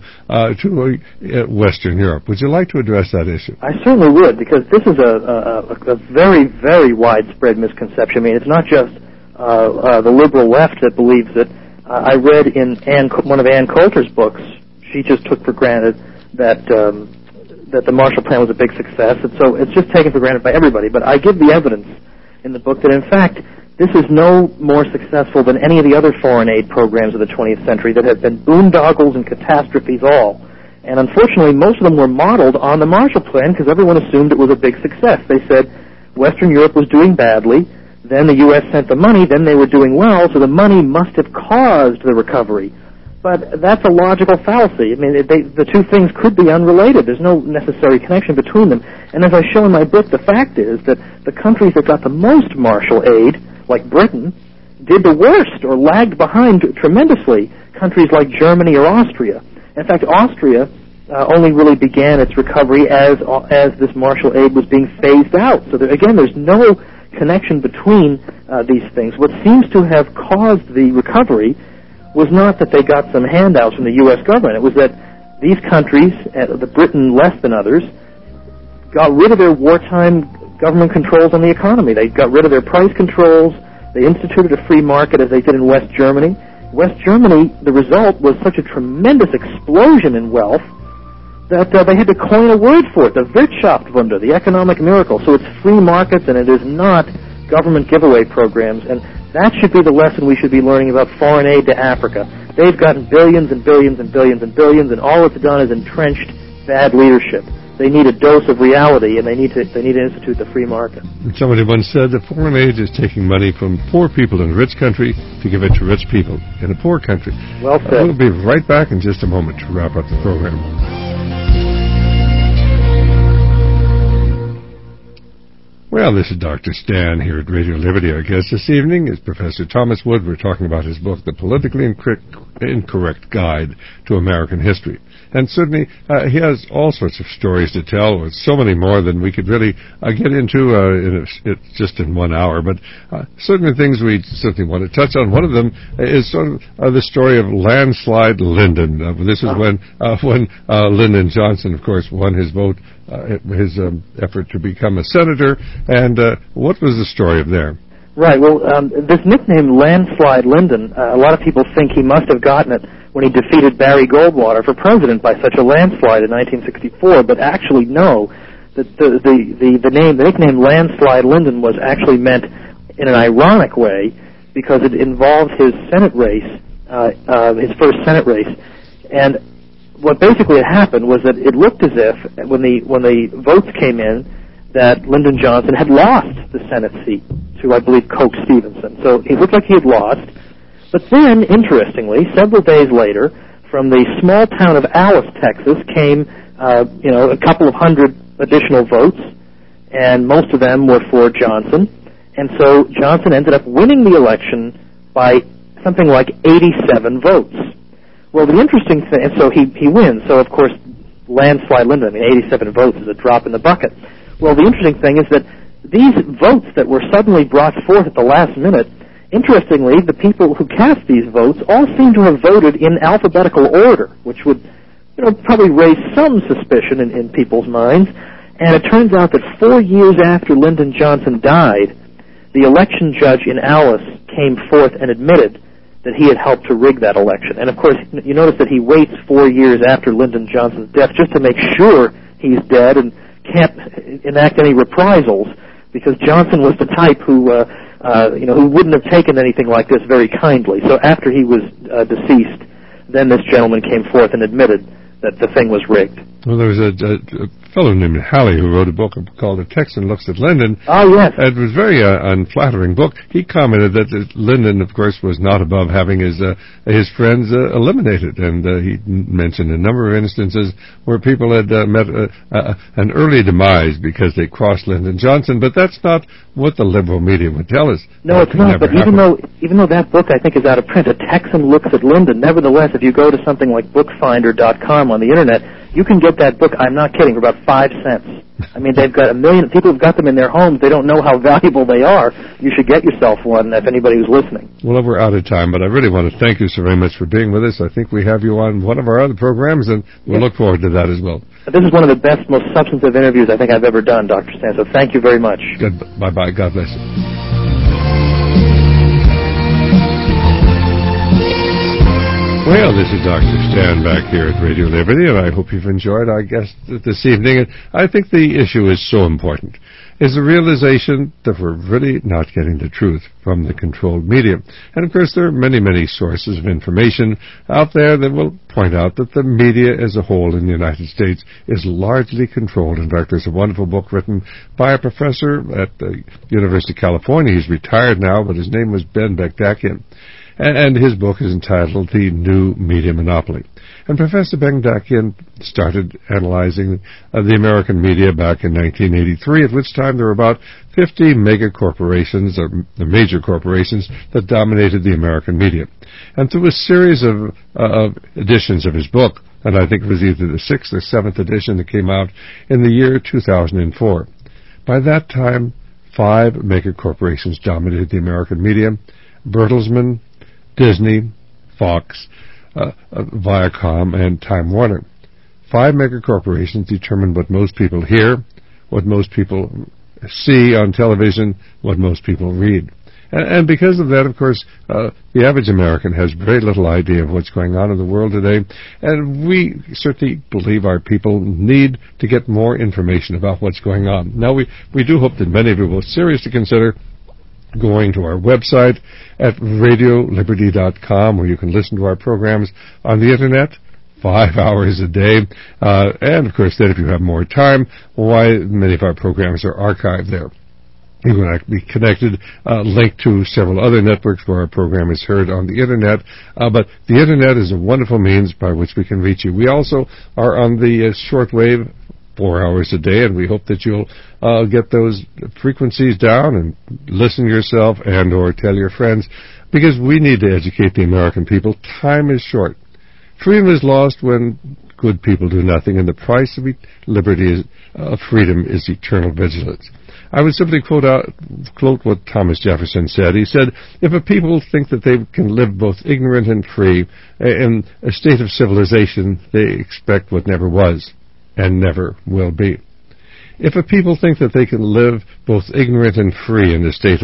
Speaker 1: Western Europe. Would you like to address that issue?
Speaker 2: I certainly would, because this is a very, very widespread misconception. I mean, it's not just the liberal left that believes it. I read in one of Ann Coulter's books, she just took for granted that the Marshall Plan was a big success, and so it's just taken for granted by everybody. But I give the evidence in the book that, in fact, this is no more successful than any of the other foreign aid programs of the 20th century that have been boondoggles and catastrophes all. And unfortunately, most of them were modeled on the Marshall Plan because everyone assumed it was a big success. They said Western Europe was doing badly, then the U.S. sent the money, then they were doing well, so the money must have caused the recovery. But that's a logical fallacy. I mean, the two things could be unrelated. There's no necessary connection between them. And as I show in my book, the fact is that the countries that got the most Marshall aid, like Britain, did the worst or lagged behind tremendously countries like Germany or Austria. In fact, Austria only really began its recovery as this Marshall aid was being phased out. So again, there's no connection between these things. What seems to have caused the recovery was not that they got some handouts from the U.S. government. It was that these countries, the Britain less than others, got rid of their wartime government controls on the economy. They got rid of their price controls. They instituted a free market as they did in West Germany. West Germany, the result was such a tremendous explosion in wealth that they had to coin a word for it, the Wirtschaftswunder, the economic miracle. So it's free markets and it is not government giveaway programs. And that should be the lesson we should be learning about foreign aid to Africa. They've gotten billions and billions and billions and billions, and all it's done is entrenched bad leadership. They need a dose of reality, and they need to institute the free market.
Speaker 1: Somebody once said that foreign aid is taking money from poor people in a rich country to give it to rich people in a poor country.
Speaker 2: Well said.
Speaker 1: We'll be right back in just a moment to wrap up the program. Well, this is Dr. Stan here at Radio Liberty. Our guest this evening is Professor Thomas Wood. We're talking about his book, The Politically Incorrect Guide to American History. And certainly, he has all sorts of stories to tell, with so many more than we could really get into just in 1 hour. But certainly things we certainly want to touch on. One of them is sort of the story of Landslide Lyndon. This is when Lyndon Johnson, of course, won his vote, his effort to become a senator. And what was the story of there?
Speaker 2: Right. Well, this nickname Landslide Lyndon, a lot of people think he must have gotten it when he defeated Barry Goldwater for president by such a landslide in 1964. But actually, no. The nickname Landslide Lyndon was actually meant in an ironic way because it involved his Senate race, his first Senate race. And what basically had happened was that it looked as if, when the votes came in, that Lyndon Johnson had lost the Senate seat to, I believe, Coke Stevenson. So it looked like he had lost. But then, interestingly, several days later, from the small town of Alice, Texas, came, a couple of hundred additional votes, and most of them were for Johnson. And so Johnson ended up winning the election by something like 87 votes. Well, the interesting thing, and so he wins. So, of course, Landslide Lyndon, 87 votes is a drop in the bucket. Well, the interesting thing is that these votes that were suddenly brought forth at the last minute, interestingly, the people who cast these votes all seem to have voted in alphabetical order, which would, probably raise some suspicion in people's minds. And it turns out that 4 years after Lyndon Johnson died, the election judge in Alice came forth and admitted that he had helped to rig that election. And, of course, you notice that he waits 4 years after Lyndon Johnson's death just to make sure he's dead and can't enact any reprisals, because Johnson was the type who wouldn't have taken anything like this very kindly. So after he was deceased, then this gentleman came forth and admitted that the thing was rigged.
Speaker 1: Well, there was a fellow named Halley who wrote a book called A Texan Looks at Lyndon.
Speaker 2: Oh, yes.
Speaker 1: It was a very unflattering book. He commented that Lyndon, of course, was not above having his friends eliminated, and he mentioned a number of instances where people had met an early demise because they crossed Lyndon Johnson, but that's not what the liberal media would tell us.
Speaker 2: No, it's not, but even though that book, I think, is out of print, A Texan Looks at Lyndon, nevertheless, if you go to something like bookfinder.com on the Internet, you can get that book, I'm not kidding, for about 5 cents. I mean, they've got 1 million, people have got them in their homes, they don't know how valuable they are. You should get yourself one if anybody who's listening.
Speaker 1: Well, we're out of time, but I really want to thank you so very much for being with us. I think we have you on one of our other programs, and we'll look forward to that as well.
Speaker 2: This is one of the best, most substantive interviews I think I've ever done, Dr. Stan, so thank you very much.
Speaker 1: Good. Bye-bye. God bless you. Well, this is Dr. Stan back here at Radio Liberty, and I hope you've enjoyed our guest this evening. And I think the issue is so important, is the realization that we're really not getting the truth from the controlled media. And, of course, there are many, many sources of information out there that will point out that the media as a whole in the United States is largely controlled. In fact, there's a wonderful book written by a professor at the University of California. He's retired now, but his name was Ben Bekdakian. And his book is entitled The New Media Monopoly. And Professor Bekdakian started analyzing the American media back in 1983, at which time there were about 50 mega corporations, or the major corporations, that dominated the American media. And through a series of editions of his book, and I think it was either the 6th or 7th edition that came out in the year 2004. By that time, 5 mega corporations dominated the American media: Bertelsmann, Disney, Fox, Viacom, and Time Warner. 5 mega corporations determine what most people hear, what most people see on television, what most people read. And because of that, of course, the average American has very little idea of what's going on in the world today, and we certainly believe our people need to get more information about what's going on. Now, we do hope that many of you will seriously consider going to our website at radioliberty.com, where you can listen to our programs on the Internet 5 hours a day. And, of course, then if you have more time, why, many of our programs are archived there. You can be connected, linked to several other networks where our program is heard on the Internet. But the Internet is a wonderful means by which we can reach you. We also are on the shortwave 4 hours a day, and we hope that you'll get those frequencies down and listen yourself and or tell your friends, because we need to educate the American people. Time is short. Freedom is lost when good people do nothing, and the price of freedom is eternal vigilance. I would simply quote what Thomas Jefferson said. He said, "If a people think that they can live both ignorant and free in a state of civilization, they expect what never was and never will be." If a people think that they can live both ignorant and free in a state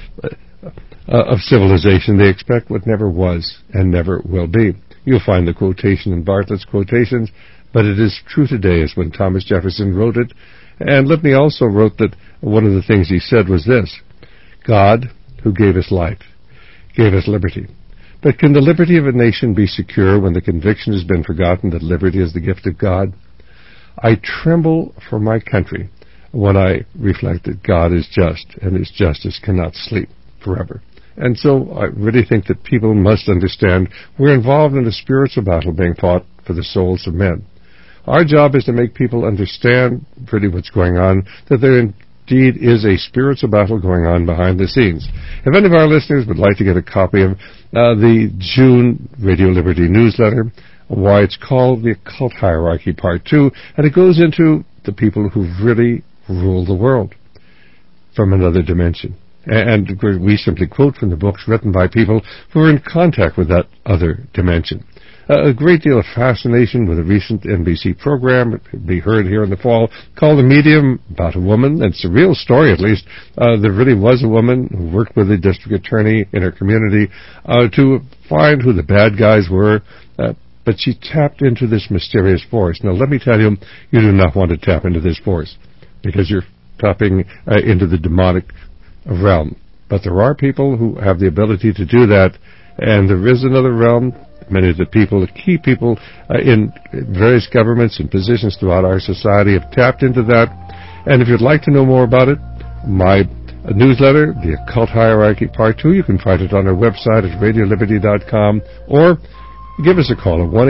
Speaker 1: of civilization, they expect what never was and never will be. You'll find the quotation in Bartlett's Quotations, but it is true today as when Thomas Jefferson wrote it. And Libny also wrote that one of the things he said was this: God, who gave us life, gave us liberty. But can the liberty of a nation be secure when the conviction has been forgotten that liberty is the gift of God? I tremble for my country when I reflect that God is just, and His justice cannot sleep forever. And so I really think that people must understand we're involved in a spiritual battle being fought for the souls of men. Our job is to make people understand pretty what's going on, that there indeed is a spiritual battle going on behind the scenes. If any of our listeners would like to get a copy of the June Radio Liberty newsletter, why it's called The Occult Hierarchy Part 2, and it goes into the people who really rule the world from another dimension. And we simply quote from the books written by people who are in contact with that other dimension. A great deal of fascination with a recent NBC program, it could be heard here in the fall, called The Medium, about a woman. It's a real story, at least. There really was a woman who worked with a district attorney in her community to find who the bad guys were, but she tapped into this mysterious force. Now, let me tell you, you do not want to tap into this force, because you're tapping into the demonic realm. But there are people who have the ability to do that, and there is another realm. Many of the people, the key people in various governments and positions throughout our society have tapped into that. And if you'd like to know more about it, my newsletter, The Occult Hierarchy Part 2, you can find it on our website at radioliberty.com, or give us a call at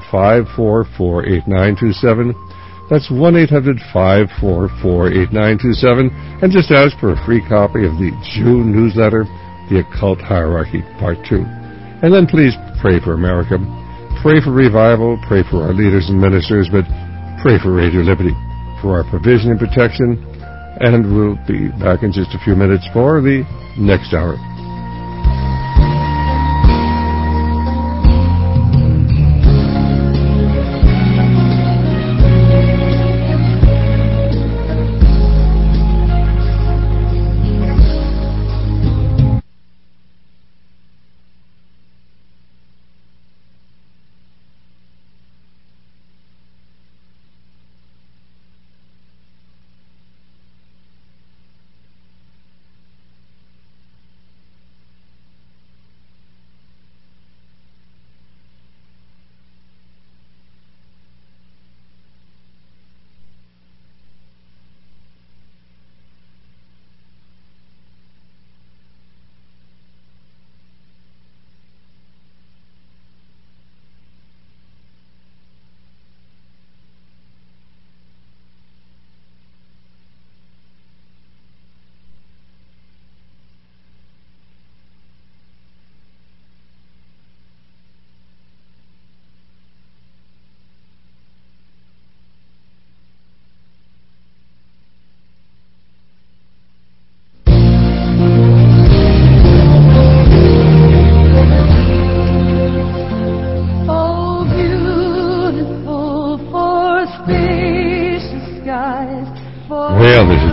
Speaker 1: 1-800-544-8927. That's 1-800-544-8927, and just ask for a free copy of the June newsletter, The Occult Hierarchy Part 2. And then please pray for America. Pray for revival, pray for our leaders and ministers, but pray for Radio Liberty, for our provision and protection. And we'll be back in just a few minutes for the next hour.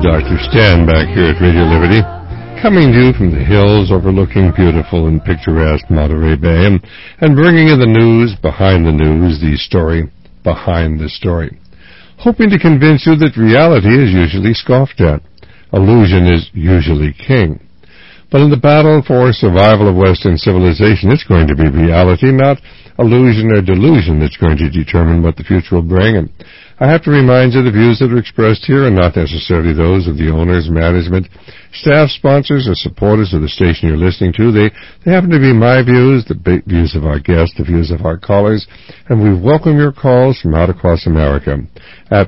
Speaker 1: Dr. Stan back here at Radio Liberty, coming to you from the hills overlooking beautiful and picturesque Monterey Bay and bringing you the news, the story behind the story. Hoping to convince you that reality is usually scoffed at. Illusion is usually king. But in the battle for survival of Western civilization, it's going to be reality, not illusion or delusion, that's going to determine what the future will bring. And I have to remind you the views that are expressed here are not necessarily those of the owners, management, staff, sponsors, or supporters of the station you're listening to. They happen to be my views, the views of our guests, the views of our callers, and we welcome your calls from out across America at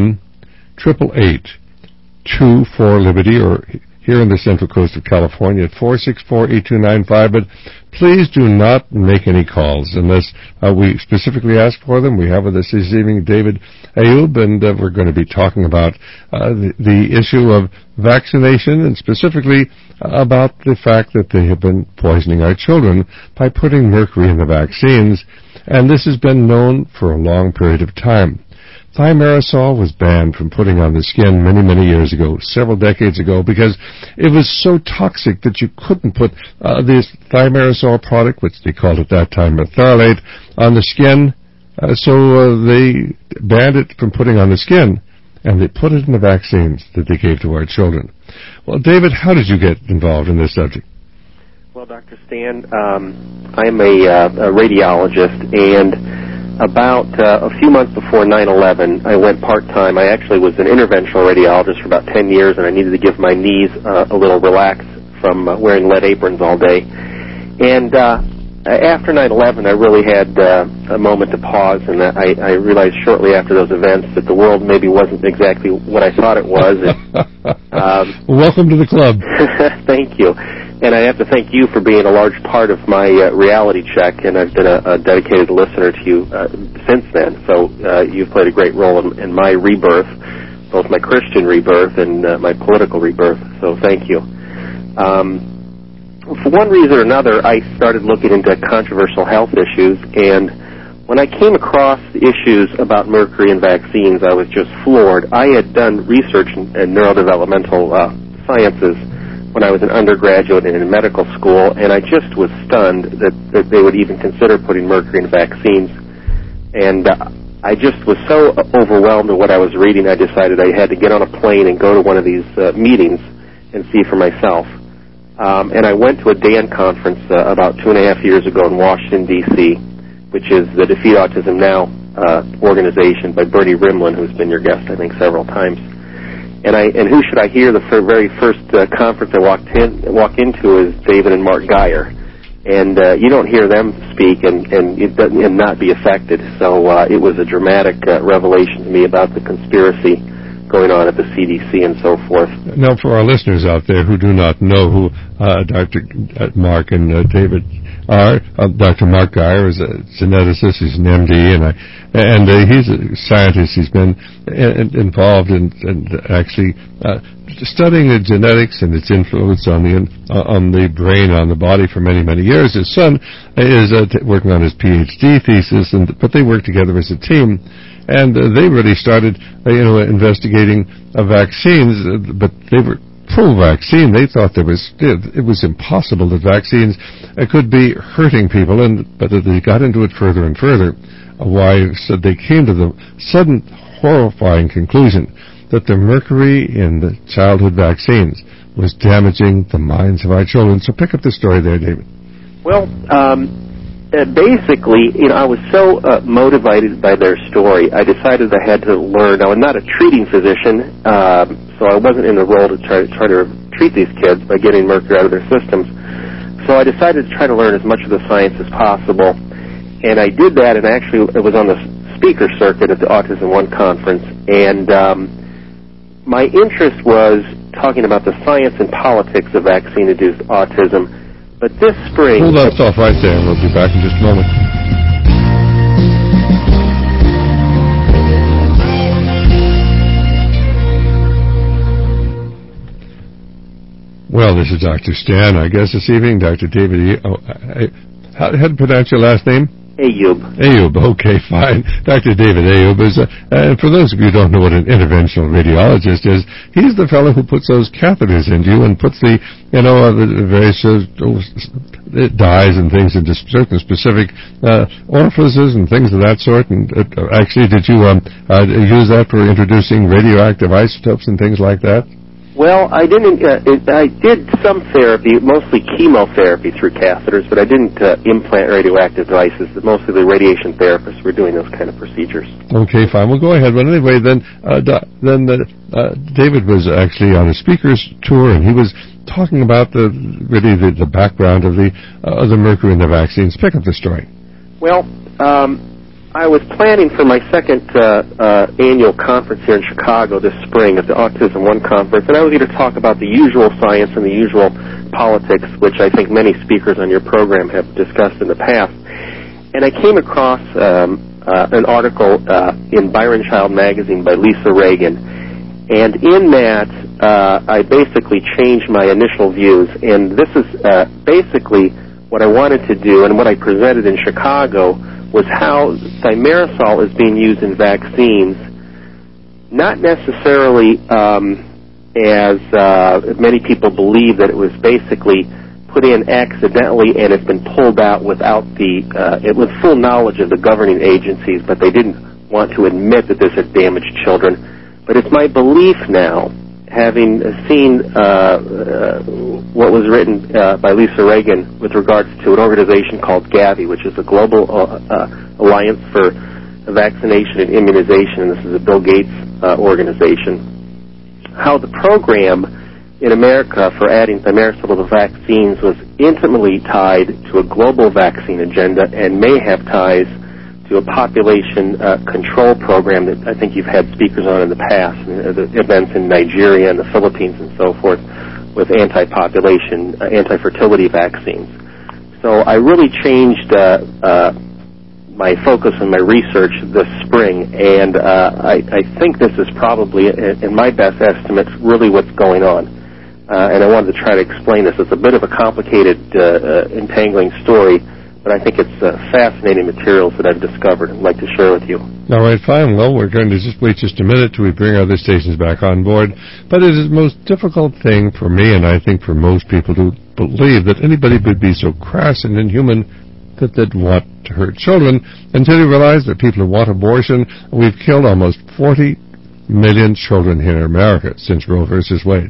Speaker 1: 1-888-24-LIBERTY, or here in the Central Coast of California at 464-8295, but please do not make any calls unless we specifically ask for them. We have with us this evening David Ayoub, and we're going to be talking about the issue of vaccination, and specifically about the fact that they have been poisoning our children by putting mercury in the vaccines, and this has been known for a long period of time. Thimerosal was banned from putting on the skin many, many years ago, several decades ago, because it was so toxic that you couldn't put this Thimerosal product, which they called at that time methylate, on the skin. So they banned it from putting on the skin, and they put it in the vaccines that they gave to our children. Well, David, how did you get involved in this subject?
Speaker 5: Well, Dr. Stan, I'm a radiologist, and about a few months before 9/11, I went part-time. I actually was an interventional radiologist for about 10 years, and I needed to give my knees a little relax from wearing lead aprons all day. And after 9/11, I really had a moment to pause, and I realized shortly after those events that the world maybe wasn't exactly what I thought it was.
Speaker 1: Welcome to the club.
Speaker 5: Thank you. And I have to thank you for being a large part of my reality check, and I've been a dedicated listener to you since then. So you've played a great role in my rebirth, both my Christian rebirth and my political rebirth. So thank you. For one reason or another, I started looking into controversial health issues, and when I came across the issues about mercury and vaccines, I was just floored. I had done research in neurodevelopmental sciences when I was an undergraduate and in medical school, and I just was stunned that they would even consider putting mercury in vaccines. And I just was so overwhelmed with what I was reading, I decided I had to get on a plane and go to one of these meetings and see for myself. And I went to a DAN conference about 2.5 years ago in Washington, D.C., which is the Defeat Autism Now organization by Bernie Rimland, who's been your guest, I think, several times. And who should I hear? The very first conference I walk into is David and Mark Geyer, and you don't hear them speak and not be affected. So it was a dramatic revelation to me about the conspiracy going on at the CDC and so forth.
Speaker 1: Now, for our listeners out there who do not know who Dr. Mark and David are, Dr. Mark Geyer is a geneticist. He's an MD, and he's a scientist. He's been involved in actually studying the genetics and its influence on the brain, on the body for many, many years. His son is working on his PhD thesis, but they work together as a team. And they really started, investigating vaccines, but they were pro-vaccine. They thought it was impossible that vaccines could be hurting people, but they got into it further and further. So they came to the sudden, horrifying conclusion that the mercury in the childhood vaccines was damaging the minds of our children. So pick up the story there, David.
Speaker 5: Well, basically, I was so motivated by their story, I decided I had to learn. Now, I'm not a treating physician, so I wasn't in the role to try to treat these kids by getting mercury out of their systems. So I decided to try to learn as much of the science as possible, and I did that, and actually it was on the speaker circuit at the Autism One conference, and my interest was talking about the science and politics of vaccine-induced autism. But this spring...
Speaker 1: Hold that thought right there, and we'll be back in just a moment. Well, this is Dr. Stan. Our guest this evening, Dr. David... how do you pronounce your last name? Ayub, okay, fine. Dr. David Ayub is, and for those of you who don't know what an interventional radiologist is, he's the fellow who puts those catheters into you and puts the various dyes and things into certain specific orifices and things of that sort. And actually, did you use that for introducing radioactive isotopes and things like that?
Speaker 5: Well, I didn't. I did some therapy, mostly chemotherapy through catheters, but I didn't implant radioactive devices. Mostly the radiation therapists were doing those kind of procedures.
Speaker 1: Okay, fine. We'll go ahead. But anyway, then David was actually on a speaker's tour, and he was talking about the background of the mercury in the vaccines. Pick up the story.
Speaker 5: Well, I was planning for my second annual conference here in Chicago this spring at the Autism One conference, and I was going to talk about the usual science and the usual politics, which I think many speakers on your program have discussed in the past. And I came across an article in Byron Child magazine by Lisa Reagan, and in that I basically changed my initial views, and this is basically what I wanted to do and what I presented in Chicago was how thimerosal is being used in vaccines, not necessarily as many people believe, that it was basically put in accidentally and it's been pulled out without with full knowledge of the governing agencies, but they didn't want to admit that this had damaged children. But it's my belief now, having seen what was written by Lisa Reagan with regards to an organization called Gavi, which is a global alliance for vaccination and immunization, and this is a Bill Gates organization, how the program in America for adding thimerosal to the vaccines was intimately tied to a global vaccine agenda and may have ties to a population control program that I think you've had speakers on in the past, the events in Nigeria and the Philippines and so forth, with anti-fertility vaccines. So I really changed my focus and my research this spring, and I think this is probably, in my best estimates, really what's going on. And I wanted to try to explain this. It's a bit of a complicated, entangling story, but I think it's fascinating materials that I've discovered and like to share with you.
Speaker 1: All right, fine. Well, we're going to just wait just a minute till we bring other stations back on board. But it is the most difficult thing for me, and I think for most people, to believe that anybody would be so crass and inhuman that they'd want to hurt children, until you realize that people who want abortion, we've killed almost 40 million children here in America since Roe versus Wade.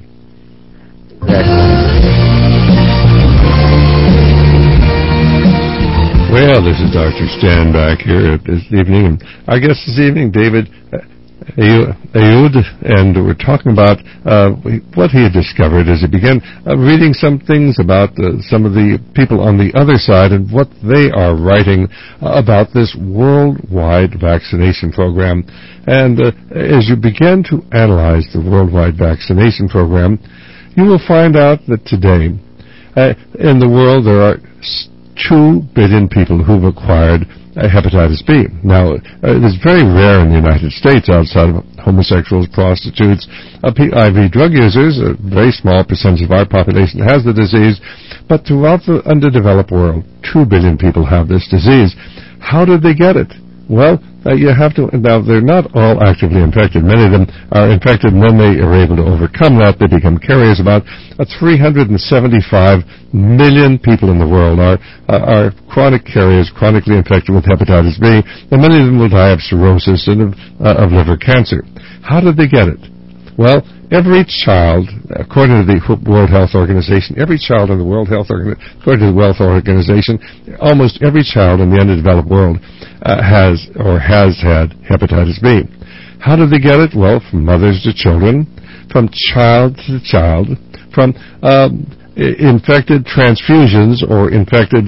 Speaker 1: Well, this is Dr. Stan back here this evening, and our guest this evening, David Ayub, and we're talking about what he had discovered as he began reading some things about some of the people on the other side and what they are writing about this worldwide vaccination program. And as you begin to analyze the worldwide vaccination program, you will find out that today in the world there are 2 billion people who've acquired hepatitis B. Now, it's very rare in the United States, outside of homosexuals, prostitutes, IV drug users. A very small percentage of our population has the disease, but throughout the underdeveloped world, 2 billion people have this disease. How did they get it? Well, you have to, now they're not all actively infected. Many of them are infected, and then they are able to overcome that. They become carriers. About 375 million people in the world are chronic carriers, chronically infected with hepatitis B, and many of them will die of cirrhosis and of liver cancer. How did they get it? Well, every child, according to the World Health Organization, according to the World Health Organization, almost every child in the underdeveloped world has had hepatitis B. How did they get it? Well, from mothers to children, from child to child, from infected transfusions or infected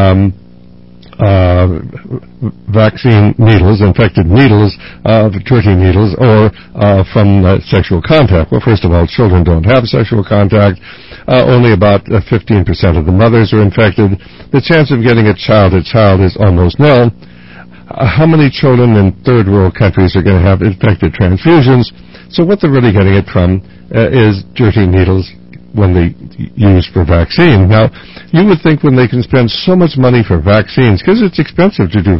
Speaker 1: vaccine needles, infected needles, dirty needles, or from sexual contact. Well, first of all, children don't have sexual contact. Only about 15% of the mothers are infected. The chance of getting a child is almost nil. How many children in third world countries are going to have infected transfusions? So what they're really getting it from is dirty needles, when they use for vaccine. Now, you would think when they can spend so much money for vaccines, because it's expensive to do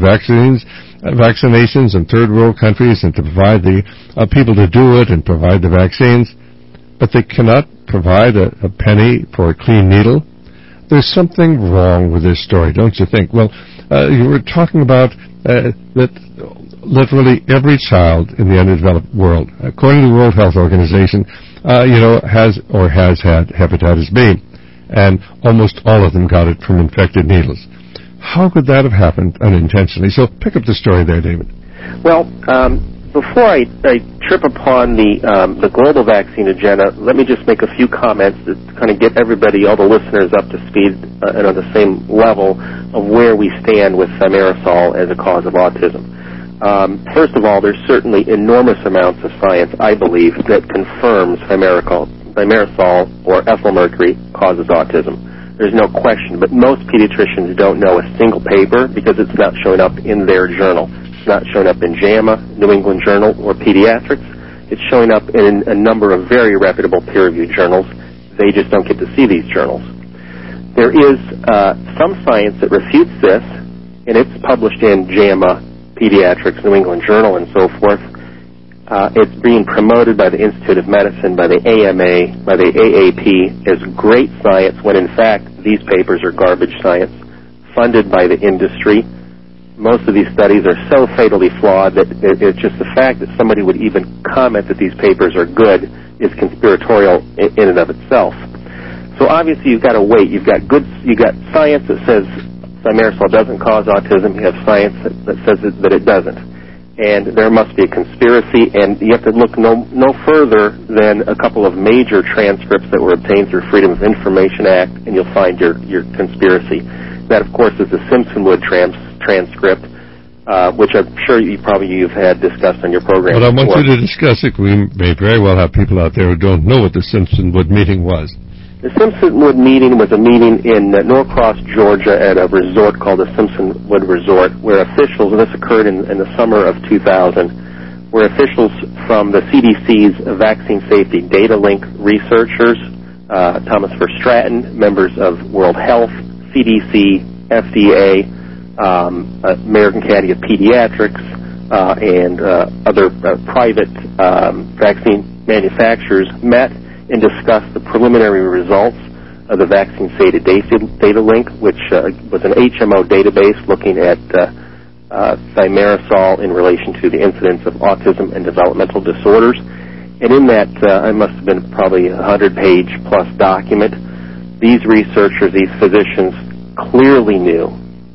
Speaker 1: vaccinations in third world countries and to provide the people to do it and provide the vaccines, but they cannot provide a penny for a clean needle. There's something wrong with this story, don't you think? Well, you were talking about that literally every child in the underdeveloped world, according to the World Health Organization, has had hepatitis B, and almost all of them got it from infected needles. How could that have happened unintentionally? So pick up the story there, David.
Speaker 5: Well, before I trip upon the global vaccine agenda, let me just make a few comments to kind of get everybody, all the listeners, up to speed and on the same level of where we stand with thimerosal as a cause of autism. First of all, there's certainly enormous amounts of science, I believe, that confirms thimerosal or ethyl mercury causes autism. There's no question, but most pediatricians don't know a single paper because it's not showing up in their journal. It's not showing up in JAMA, New England Journal, or Pediatrics. It's showing up in a number of very reputable peer-reviewed journals. They just don't get to see these journals. There is some science that refutes this, and it's published in JAMA, Pediatrics, New England Journal, and so forth. It's being promoted by the Institute of Medicine, by the AMA, by the AAP as great science when, in fact, these papers are garbage science, funded by the industry. Most of these studies are so fatally flawed that it's just the fact that somebody would even comment that these papers are good is conspiratorial in and of itself. So obviously you've got to wait. You've got science that says thimerosal doesn't cause autism. You have science that says that it doesn't. And there must be a conspiracy, and you have to look no further than a couple of major transcripts that were obtained through Freedom of Information Act, and you'll find your conspiracy. That, of course, is the Simpson-Wood transcript, which I'm sure you've had discussed on your program.
Speaker 1: But I want you to discuss it. We may very well have people out there who don't know what the Simpson-Wood meeting was.
Speaker 5: The Simpson-Wood meeting was a meeting in Norcross, Georgia, at a resort called the Simpson-Wood Resort, where officials, and this occurred in the summer of 2000, where officials from the CDC's Vaccine Safety Data Link researchers, Thomas Verstraeten, members of World Health, CDC, FDA, American Academy of Pediatrics, and other private vaccine manufacturers met and discussed the preliminary results of the Vaccine Safety Data Link, which was an HMO database looking at thimerosal in relation to the incidence of autism and developmental disorders. And in that, it must have been probably a 100-page plus document, these researchers, these physicians, clearly knew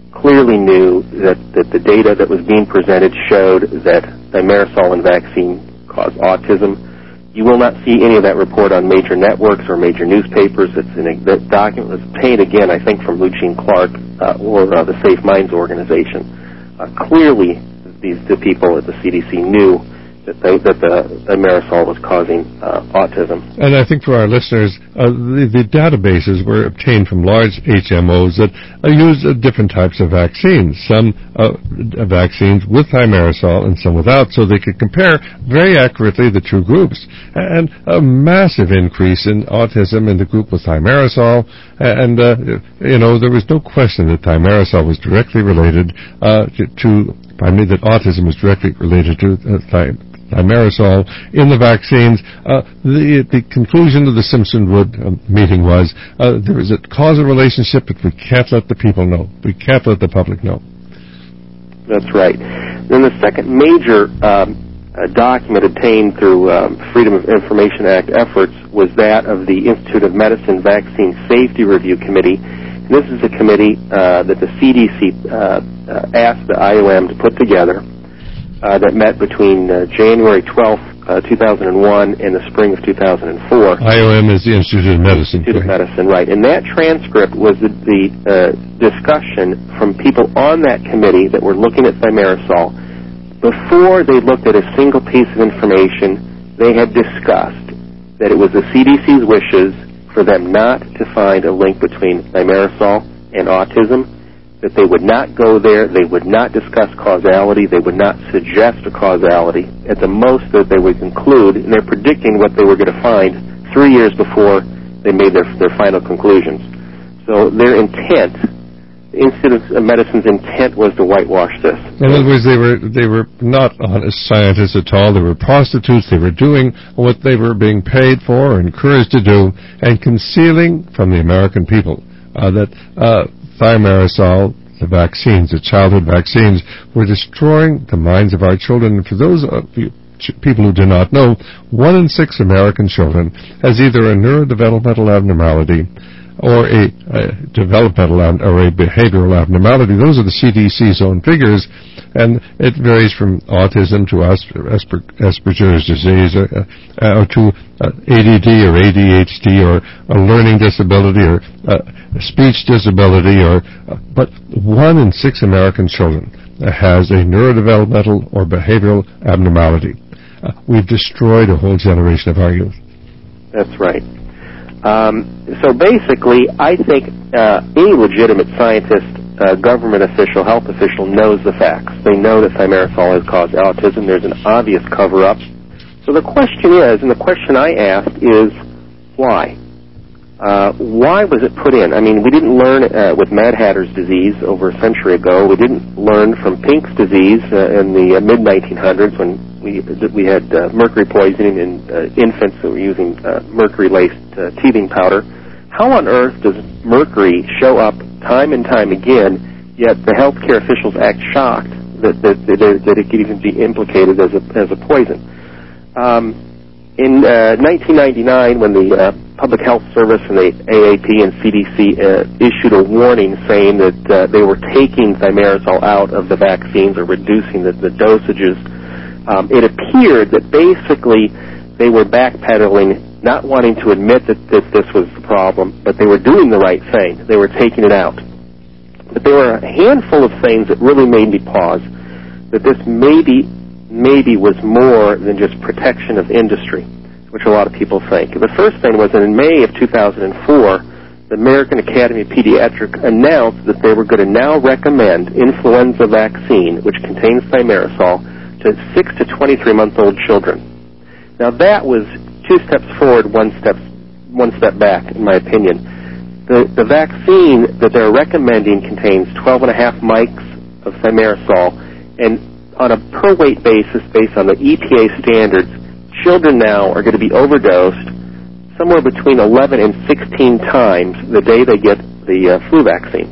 Speaker 5: that the data that was being presented showed that thimerosal and vaccine cause autism. You will not see any of that report on major networks or major newspapers. That document was obtained, again, I think, from Lucine Clark or the Safe Minds organization. Clearly, the people at the CDC knew that the thimerosal was causing autism. And
Speaker 1: I think for our listeners, the databases were obtained from large HMOs that use different types of vaccines, some vaccines with thimerosal and some without, so they could compare very accurately the two groups. And a massive increase in autism in the group with thimerosal, and there was no question that thimerosal was directly related that autism was directly related to thimerosal in the vaccines. The conclusion of the Simpson-Wood meeting was there is a causal relationship, but we can't let the people know. We can't let the public know.
Speaker 5: That's right. Then the second major document obtained through Freedom of Information Act efforts was that of the Institute of Medicine Vaccine Safety Review Committee. And this is a committee that the CDC asked the IOM to put together that met between January 12th, 2001 and the spring of 2004.
Speaker 1: IOM is the Institute of Medicine.
Speaker 5: Institute of Medicine, right. And that transcript was the discussion from people on that committee that were looking at thimerosal. Before they looked at a single piece of information, they had discussed that it was the CDC's wishes for them not to find a link between thimerosal and autism, that they would not go there, they would not discuss causality, they would not suggest a causality. At the most that they would conclude, and they're predicting what they were going to find 3 years before they made their final conclusions. So their intent, the Institute of Medicine's intent, was to whitewash this.
Speaker 1: In other words, they were not honest scientists at all. They were prostitutes. They were doing what they were being paid for or encouraged to do, and concealing from the American people that thimerosal, the vaccines, the childhood vaccines, were destroying the minds of our children. And for those people who do not know, 1 in 6 American children has either a neurodevelopmental abnormality or a developmental or a behavioral abnormality. Those are the CDC's own figures, and it varies from autism to Asperger's disease, or to ADD or ADHD, or a learning disability, or a speech disability, but 1 in 6 American children has a neurodevelopmental or behavioral abnormality. We've destroyed a whole generation of our youth.
Speaker 5: That's right. So basically, I think any legitimate scientist, government official, health official knows the facts. They know that thimerosal has caused autism. There's an obvious cover-up. So the question is, and the question I asked is, why? Why was it put in? I mean, we didn't learn with Mad Hatter's disease over a century ago. We didn't learn from Pink's disease in the mid-1900s when we had mercury poisoning in infants who were using mercury-laced teething powder. How on earth does mercury show up time and time again, yet the healthcare officials act shocked that it could even be implicated as a poison? In 1999, when the Public Health Service and the AAP and CDC issued a warning saying that they were taking thimerosal out of the vaccines or reducing the dosages, it appeared that basically they were backpedaling, not wanting to admit that this was the problem, but they were doing the right thing. They were taking it out. But there were a handful of things that really made me pause, that this maybe was more than just protection of industry, which a lot of people think. The first thing was that in May of 2004, the American Academy of Pediatrics announced that they were going to now recommend influenza vaccine, which contains thimerosal, to 6 to 23-month-old children. Now that was 2 steps forward, one step back, in my opinion. The vaccine that they're recommending contains 12.5 mics of thimerosal, and on a per-weight basis, based on the EPA standards, children now are going to be overdosed somewhere between 11 and 16 times the day they get the flu vaccine.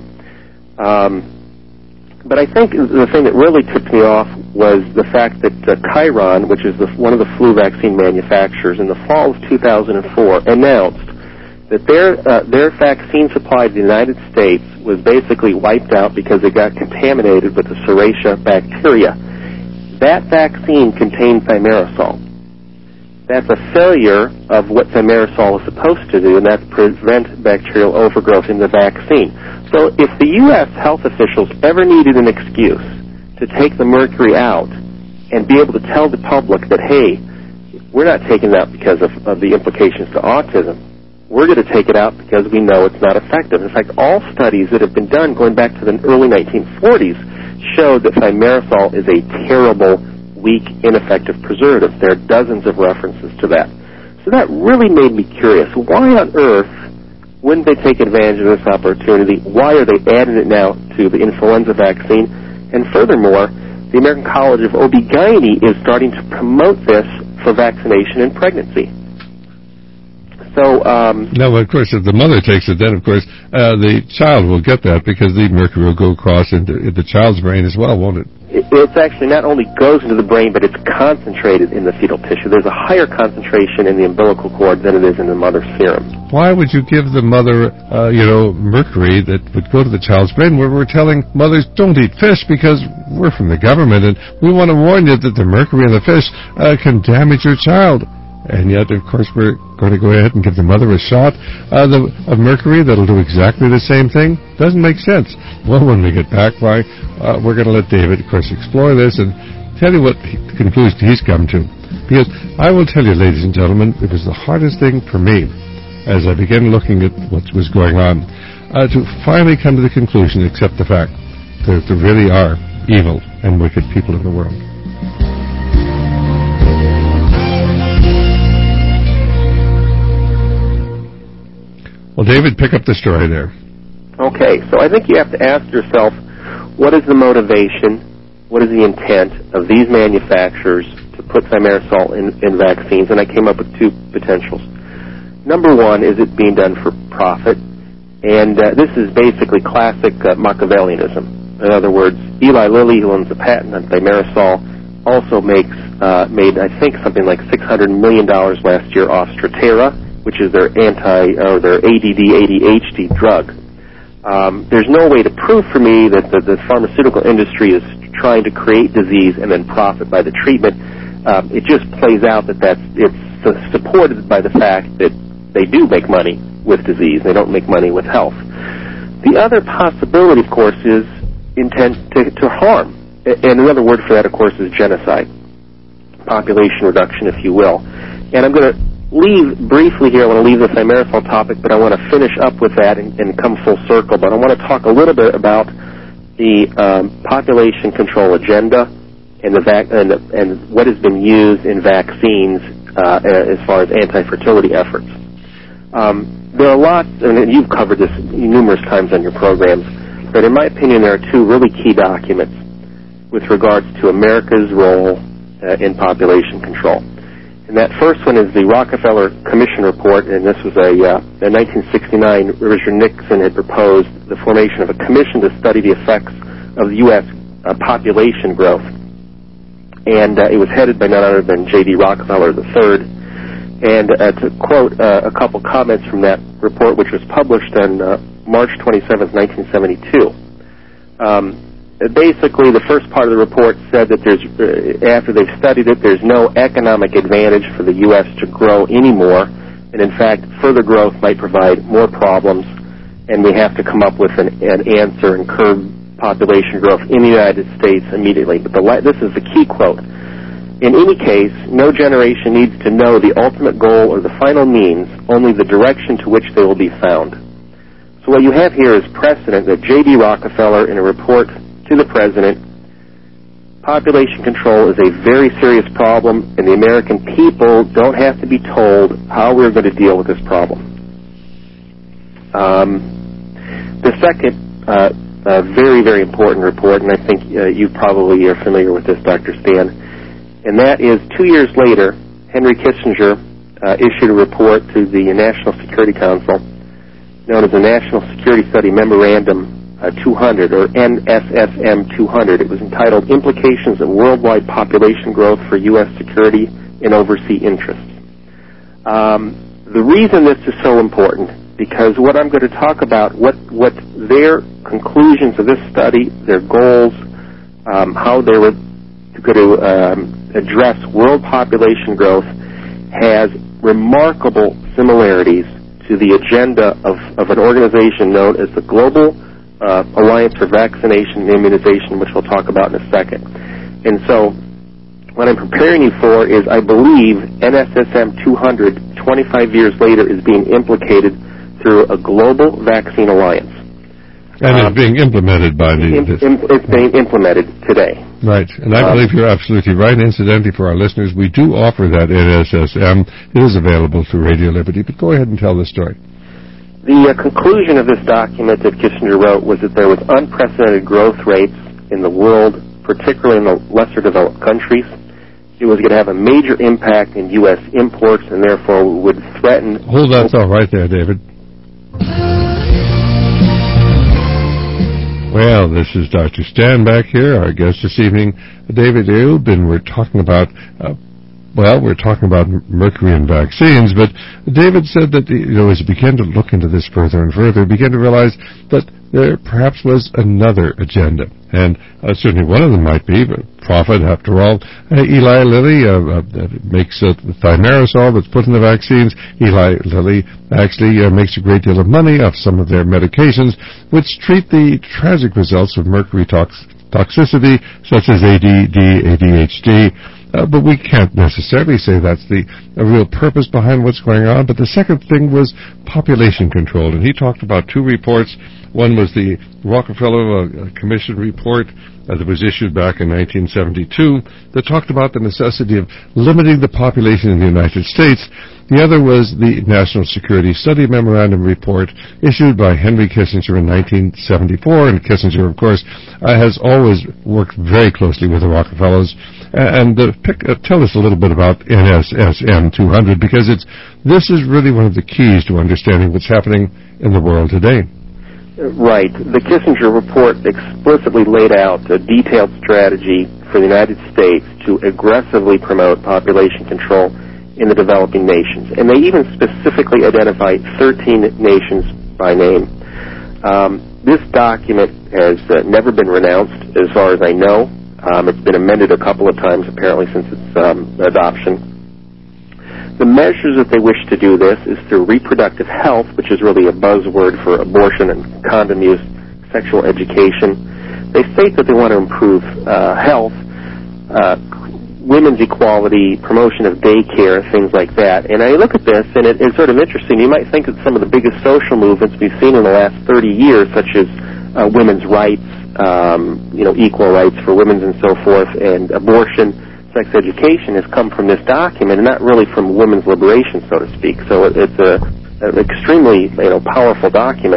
Speaker 5: But I think the thing that really tipped me off was the fact that Chiron, which is one of the flu vaccine manufacturers, in the fall of 2004 announced that their vaccine supply to the United States was basically wiped out because it got contaminated with the Serratia bacteria. That vaccine contained thimerosal. That's a failure of what thimerosal is supposed to do, and that's prevent bacterial overgrowth in the vaccine. So if the U.S. health officials ever needed an excuse to take the mercury out and be able to tell the public that, hey, we're not taking it out because of the implications to autism. We're going to take it out because we know it's not effective. In fact, all studies that have been done going back to the early 1940s showed that thimerosal is a terrible, weak, ineffective preservative. There are dozens of references to that. So that really made me curious. Why on earth wouldn't they take advantage of this opportunity? Why are they adding it now to the influenza vaccine? And furthermore, the American College of OB/GYN is starting to promote this for vaccination in pregnancy. So
Speaker 1: now, of course, if the mother takes it, then, of course, the child will get that because the mercury will go across into the child's brain as well, won't it?
Speaker 5: It's actually not only goes into the brain, but it's concentrated in the fetal tissue. There's a higher concentration in the umbilical cord than it is in the mother's serum.
Speaker 1: Why would you give the mother, mercury that would go to the child's brain? We're telling mothers, don't eat fish because we're from the government, and we want to warn you that the mercury in the fish can damage your child. And yet, of course, we're going to go ahead and give the mother a shot of mercury that'll do exactly the same thing. Doesn't make sense. Well, when we get back, we're going to let David, of course, explore this and tell you what conclusion he's come to. Because I will tell you, ladies and gentlemen, it was the hardest thing for me as I began looking at what was going on to finally come to the conclusion, accept the fact that there really are evil and wicked people in the world. Well, David, pick up the story there.
Speaker 5: Okay, so I think you have to ask yourself, what is the motivation, what is the intent of these manufacturers to put thimerosal in vaccines? And I came up with two potentials. Number one, is it being done for profit? And this is basically classic Machiavellianism. In other words, Eli Lilly, who owns the patent on thimerosal, also made, I think, something like $600 million last year off Strattera, which is their their ADD-ADHD drug. There's no way to prove for me that the pharmaceutical industry is trying to create disease and then profit by the treatment. It just plays out that it's supported by the fact that they do make money with disease. They don't make money with health. The other possibility, of course, is intent to harm. And another word for that, of course, is genocide, population reduction, if you will. And I'm going to leave briefly here. I want to leave the thimerosal topic, but I want to finish up with that and come full circle. But I want to talk a little bit about the population control agenda and what has been used in vaccines as far as anti-fertility efforts. There are lots, and you've covered this numerous times on your programs, but in my opinion, there are two really key documents with regards to America's role in population control. And that first one is the Rockefeller Commission report, and this was in 1969, Richard Nixon had proposed the formation of a commission to study the effects of the U.S. Population growth. And it was headed by none other than J.D. Rockefeller III. And to quote a couple comments from that report, which was published on March 27, 1972, basically, the first part of the report said that after they've studied it, there's no economic advantage for the U.S. to grow anymore, and in fact, further growth might provide more problems, and we have to come up with an answer and curb population growth in the United States immediately. But this is the key quote. In any case, no generation needs to know the ultimate goal or the final means, only the direction to which they will be found. So what you have here is precedent that J.D. Rockefeller, in a report to the President, population control is a very serious problem, and the American people don't have to be told how we're going to deal with this problem. The second very, very important report, and I think you probably are familiar with this, Dr. Stan, and that is 2 years later, Henry Kissinger issued a report to the National Security Council, known as the National Security Study Memorandum 200, or NSSM 200. It was entitled Implications of Worldwide Population Growth for U.S. Security and Overseas Interests. The reason this is so important, because what I'm going to talk about, what their conclusions of this study, their goals, how they were going to address world population growth, has remarkable similarities to the agenda of an organization known as the Global Alliance for Vaccination and Immunization, which we'll talk about in a second. And so what I'm preparing you for is, I believe, NSSM 200, 25 years later, is being implicated through a global vaccine alliance.
Speaker 1: And it's being implemented by
Speaker 5: it's being implemented today.
Speaker 1: Right, and I believe you're absolutely right. Incidentally, for our listeners, we do offer that NSSM. It is available through Radio Liberty, but go ahead and tell the story.
Speaker 5: The conclusion of this document that Kissinger wrote was that there was unprecedented growth rates in the world, particularly in the lesser developed countries. It was going to have a major impact in U.S. imports, and therefore would threaten...
Speaker 1: Hold that thought right there, David. Well, this is Dr. Stan back here, our guest this evening, David Ayoub, and we're talking about mercury and vaccines, but David said that, as he began to look into this further and further, he began to realize that there perhaps was another agenda. And certainly one of them might be profit. After all, Eli Lilly makes thimerosal that's put in the vaccines. Eli Lilly actually makes a great deal of money off some of their medications, which treat the tragic results of mercury toxicity, such as ADD, ADHD, but we can't necessarily say that's the real purpose behind what's going on. But the second thing was population control, and he talked about two reports. One was the Rockefeller Commission report that was issued back in 1972 that talked about the necessity of limiting the population in the United States. The other was the National Security Study Memorandum report issued by Henry Kissinger in 1974, and Kissinger, of course, has always worked very closely with the Rockefellers. And tell us a little bit about NSSM 200, because this is really one of the keys to understanding what's happening in the world today.
Speaker 5: Right. The Kissinger report explicitly laid out a detailed strategy for the United States to aggressively promote population control in the developing nations. And they even specifically identified 13 nations by name. This document has never been renounced, as far as I know. It's been amended a couple of times, apparently, since its adoption. The measures that they wish to do this is through reproductive health, which is really a buzzword for abortion and condom use, sexual education. They state that they want to improve health, women's equality, promotion of daycare, things like that. And I look at this, and it's sort of interesting. You might think that some of the biggest social movements we've seen in the last 30 years, such as women's rights, equal rights for women and so forth, and abortion, sex education, has come from this document, and not really from women's liberation, so to speak. So it's an extremely powerful document.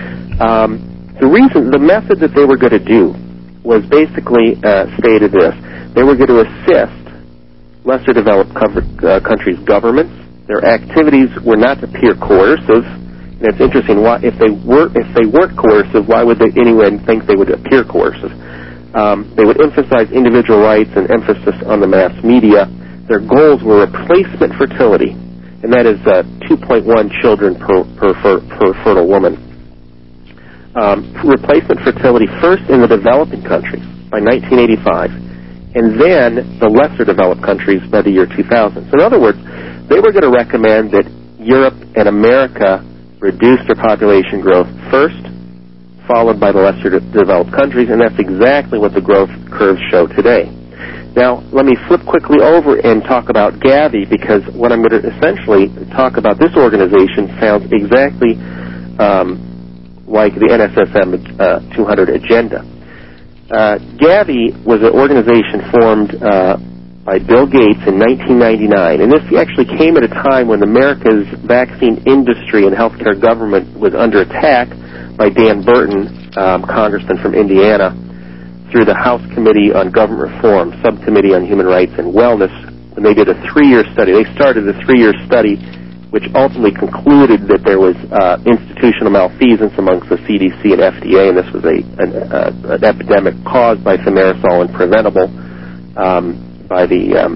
Speaker 5: The method that they were going to do was basically stated this: they were going to assist lesser developed countries' governments. Their activities were not to appear coercive. And it's interesting. If they weren't coercive, why would anyone think they would appear coercive? They would emphasize individual rights and emphasis on the mass media. Their goals were replacement fertility, and that is 2.1 children per fertile woman. Replacement fertility first in the developing countries by 1985, and then the lesser developed countries by the year 2000. So in other words, they were going to recommend that Europe and America reduce their population growth first, followed by the lesser developed countries, and that's exactly what the growth curves show today. Now, let me flip quickly over and talk about Gavi, because what I'm going to essentially talk about, this organization sounds exactly like the NSSM 200 agenda. Gavi was an organization formed by Bill Gates in 1999, and this actually came at a time when America's vaccine industry and healthcare government was under attack by Dan Burton, congressman from Indiana, through the House Committee on Government Reform, Subcommittee on Human Rights and Wellness, when they did a 3-year study. They started a 3-year study which ultimately concluded that there was institutional malfeasance amongst the CDC and FDA, and this was an epidemic caused by thimerosal and preventable by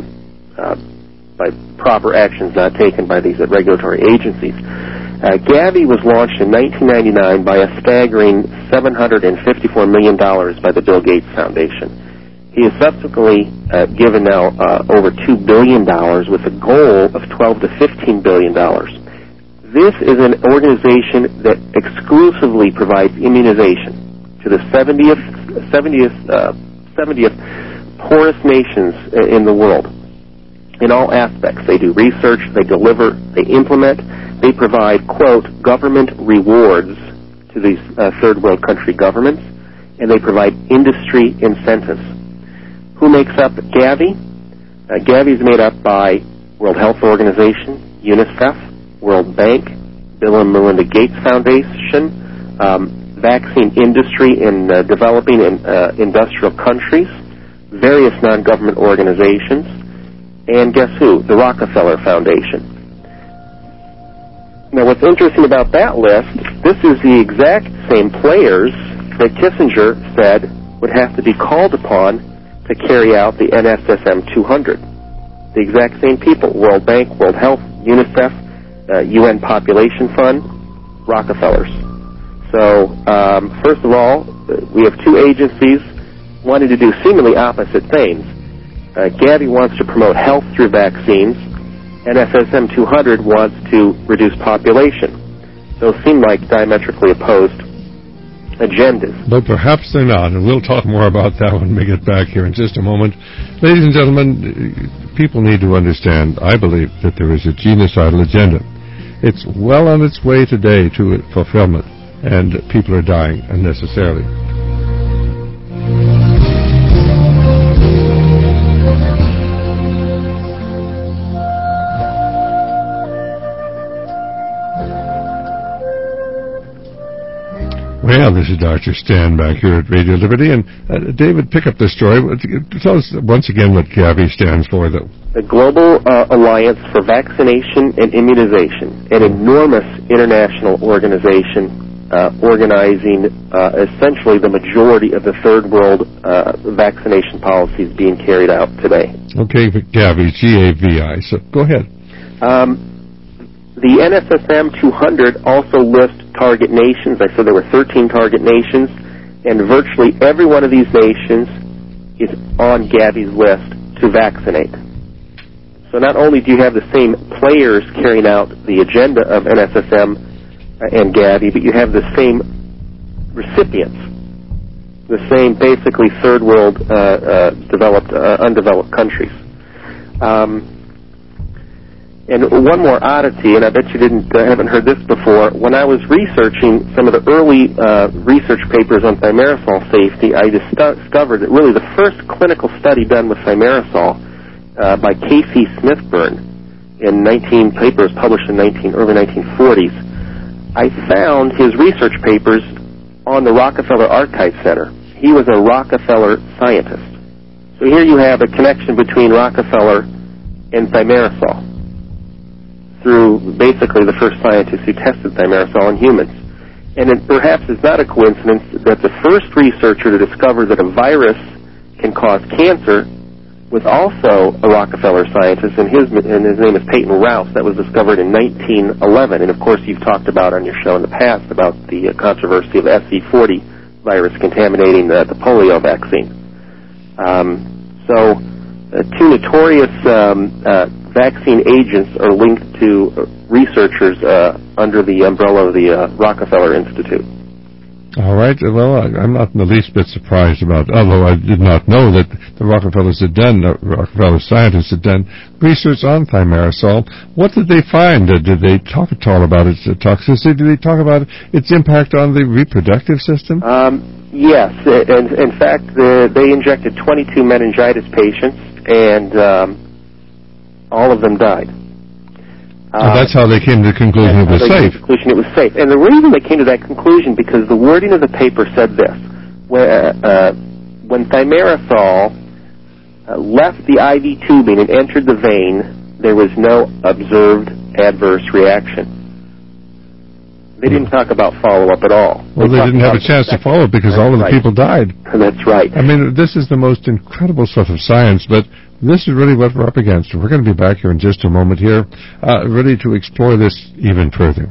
Speaker 5: proper actions not taken by these regulatory agencies. Gavi was launched in 1999 by a staggering $754 million by the Bill Gates Foundation. He has subsequently given now over $2 billion with a goal of $12 to $15 billion. This is an organization that exclusively provides immunization to the 70th poorest nations in the world. In all aspects, they do research, they deliver, they implement. They provide, quote, government rewards to these third world country governments, and they provide industry incentives. Who makes up Gavi? Gavi is made up by World Health Organization, UNICEF, World Bank, Bill and Melinda Gates Foundation, vaccine industry in developing and industrial countries, various non-government organizations, and guess who? The Rockefeller Foundation. Now, what's interesting about that list, this is the exact same players that Kissinger said would have to be called upon to carry out the NSSM 200. The exact same people: World Bank, World Health, UNICEF, UN Population Fund, Rockefellers. So, first of all, we have two agencies wanting to do seemingly opposite things. Gavi wants to promote health through vaccines. NSSM 200 wants to reduce population. So it seemed like diametrically opposed agendas.
Speaker 1: But perhaps they're not, and we'll talk more about that when we get back here in just a moment. Ladies and gentlemen, people need to understand, I believe, that there is a genocidal agenda. It's well on its way today to fulfillment, and people are dying unnecessarily. Well, this is Dr. Stan back here at Radio Liberty. And David, pick up the story. Tell us once again what Gavi stands for, though.
Speaker 5: The Global Alliance for Vaccination and Immunization, an enormous international organization organizing essentially the majority of the third world vaccination policies being carried out today.
Speaker 1: Okay, Gavi, G-A-V-I. So go ahead.
Speaker 5: The NSSM 200 also lists target nations. I said there were 13 target nations, and virtually every one of these nations is on Gavi's list to vaccinate. So not only do you have the same players carrying out the agenda of NSSM and Gavi, but you have the same recipients, the same basically third world undeveloped countries. And one more oddity, and I bet you haven't heard this before. When I was researching some of the early research papers on thimerosal safety, I discovered that really the first clinical study done with thimerosal by Casey Smithburn in 19 papers published in early 1940s, I found his research papers on the Rockefeller Archive Center. He was a Rockefeller scientist. So here you have a connection between Rockefeller and thimerosal, through basically the first scientists who tested thimerosal on humans. And it perhaps is not a coincidence that the first researcher to discover that a virus can cause cancer was also a Rockefeller scientist, and his name is Peyton Rouse. That was discovered in 1911. And of course you've talked about on your show in the past about the controversy of SC40 virus contaminating the polio vaccine. Two notorious vaccine agents are linked to researchers under the umbrella of the Rockefeller Institute.
Speaker 1: All right. Well, I'm not in the least bit surprised about, although I did not know that the Rockefeller scientists had done research on thimerosal. What did they find? Did they talk at all about its toxicity? Did they talk about its impact on the reproductive system?
Speaker 5: Yes. And in fact, they injected 22 meningitis patients, and all of them died.
Speaker 1: That's how they came to the conclusion it was safe.
Speaker 5: And the reason they came to that conclusion, because the wording of the paper said this: when thimerosal left the IV tubing and entered the vein, there was no observed adverse reaction. They didn't talk about follow-up at all.
Speaker 1: Well, they didn't have a chance to follow it because all of the people died.
Speaker 5: That's right.
Speaker 1: I mean, this is the most incredible stuff of science, but this is really what we're up against. We're going to be back here in just a moment here, ready to explore this even further.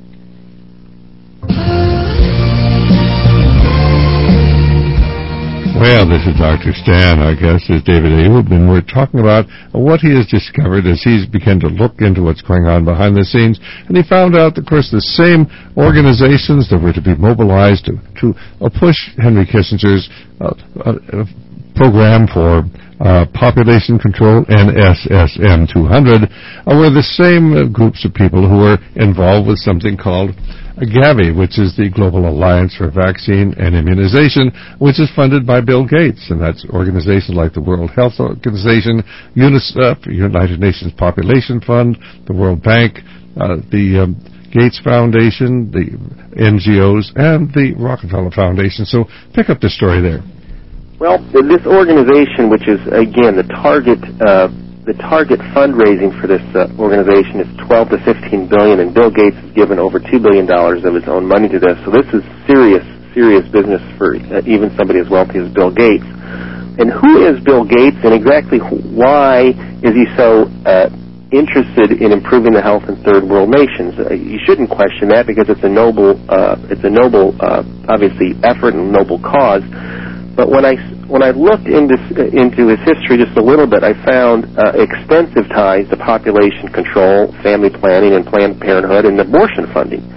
Speaker 1: Well, this is Dr. Stan. Our guest is David Ayub, and we're talking about what he has discovered as he's begun to look into what's going on behind the scenes. And he found out, of course, the same organizations that were to be mobilized to push Henry Kissinger's program for population control, NSSM 200, were the same groups of people who were involved with something called Gavi, which is the Global Alliance for Vaccine and Immunization, which is funded by Bill Gates. And that's organizations like the World Health Organization, UNICEF, United Nations Population Fund, the World Bank, the Gates Foundation, the NGOs, and the Rockefeller Foundation. So pick up the story there.
Speaker 5: Well, this organization, which is, again, the target fundraising for this organization is $12 to $15 billion, and Bill Gates has given over $2 billion of his own money to this. So this is serious business for even somebody as wealthy as Bill Gates. And who is Bill Gates, and exactly why is he so interested in improving the health in third world nations? You shouldn't question that, because it's a noble, obviously, effort and noble cause. But when I looked into his history just a little bit, I found extensive ties to population control, family planning, and Planned Parenthood, and abortion funding.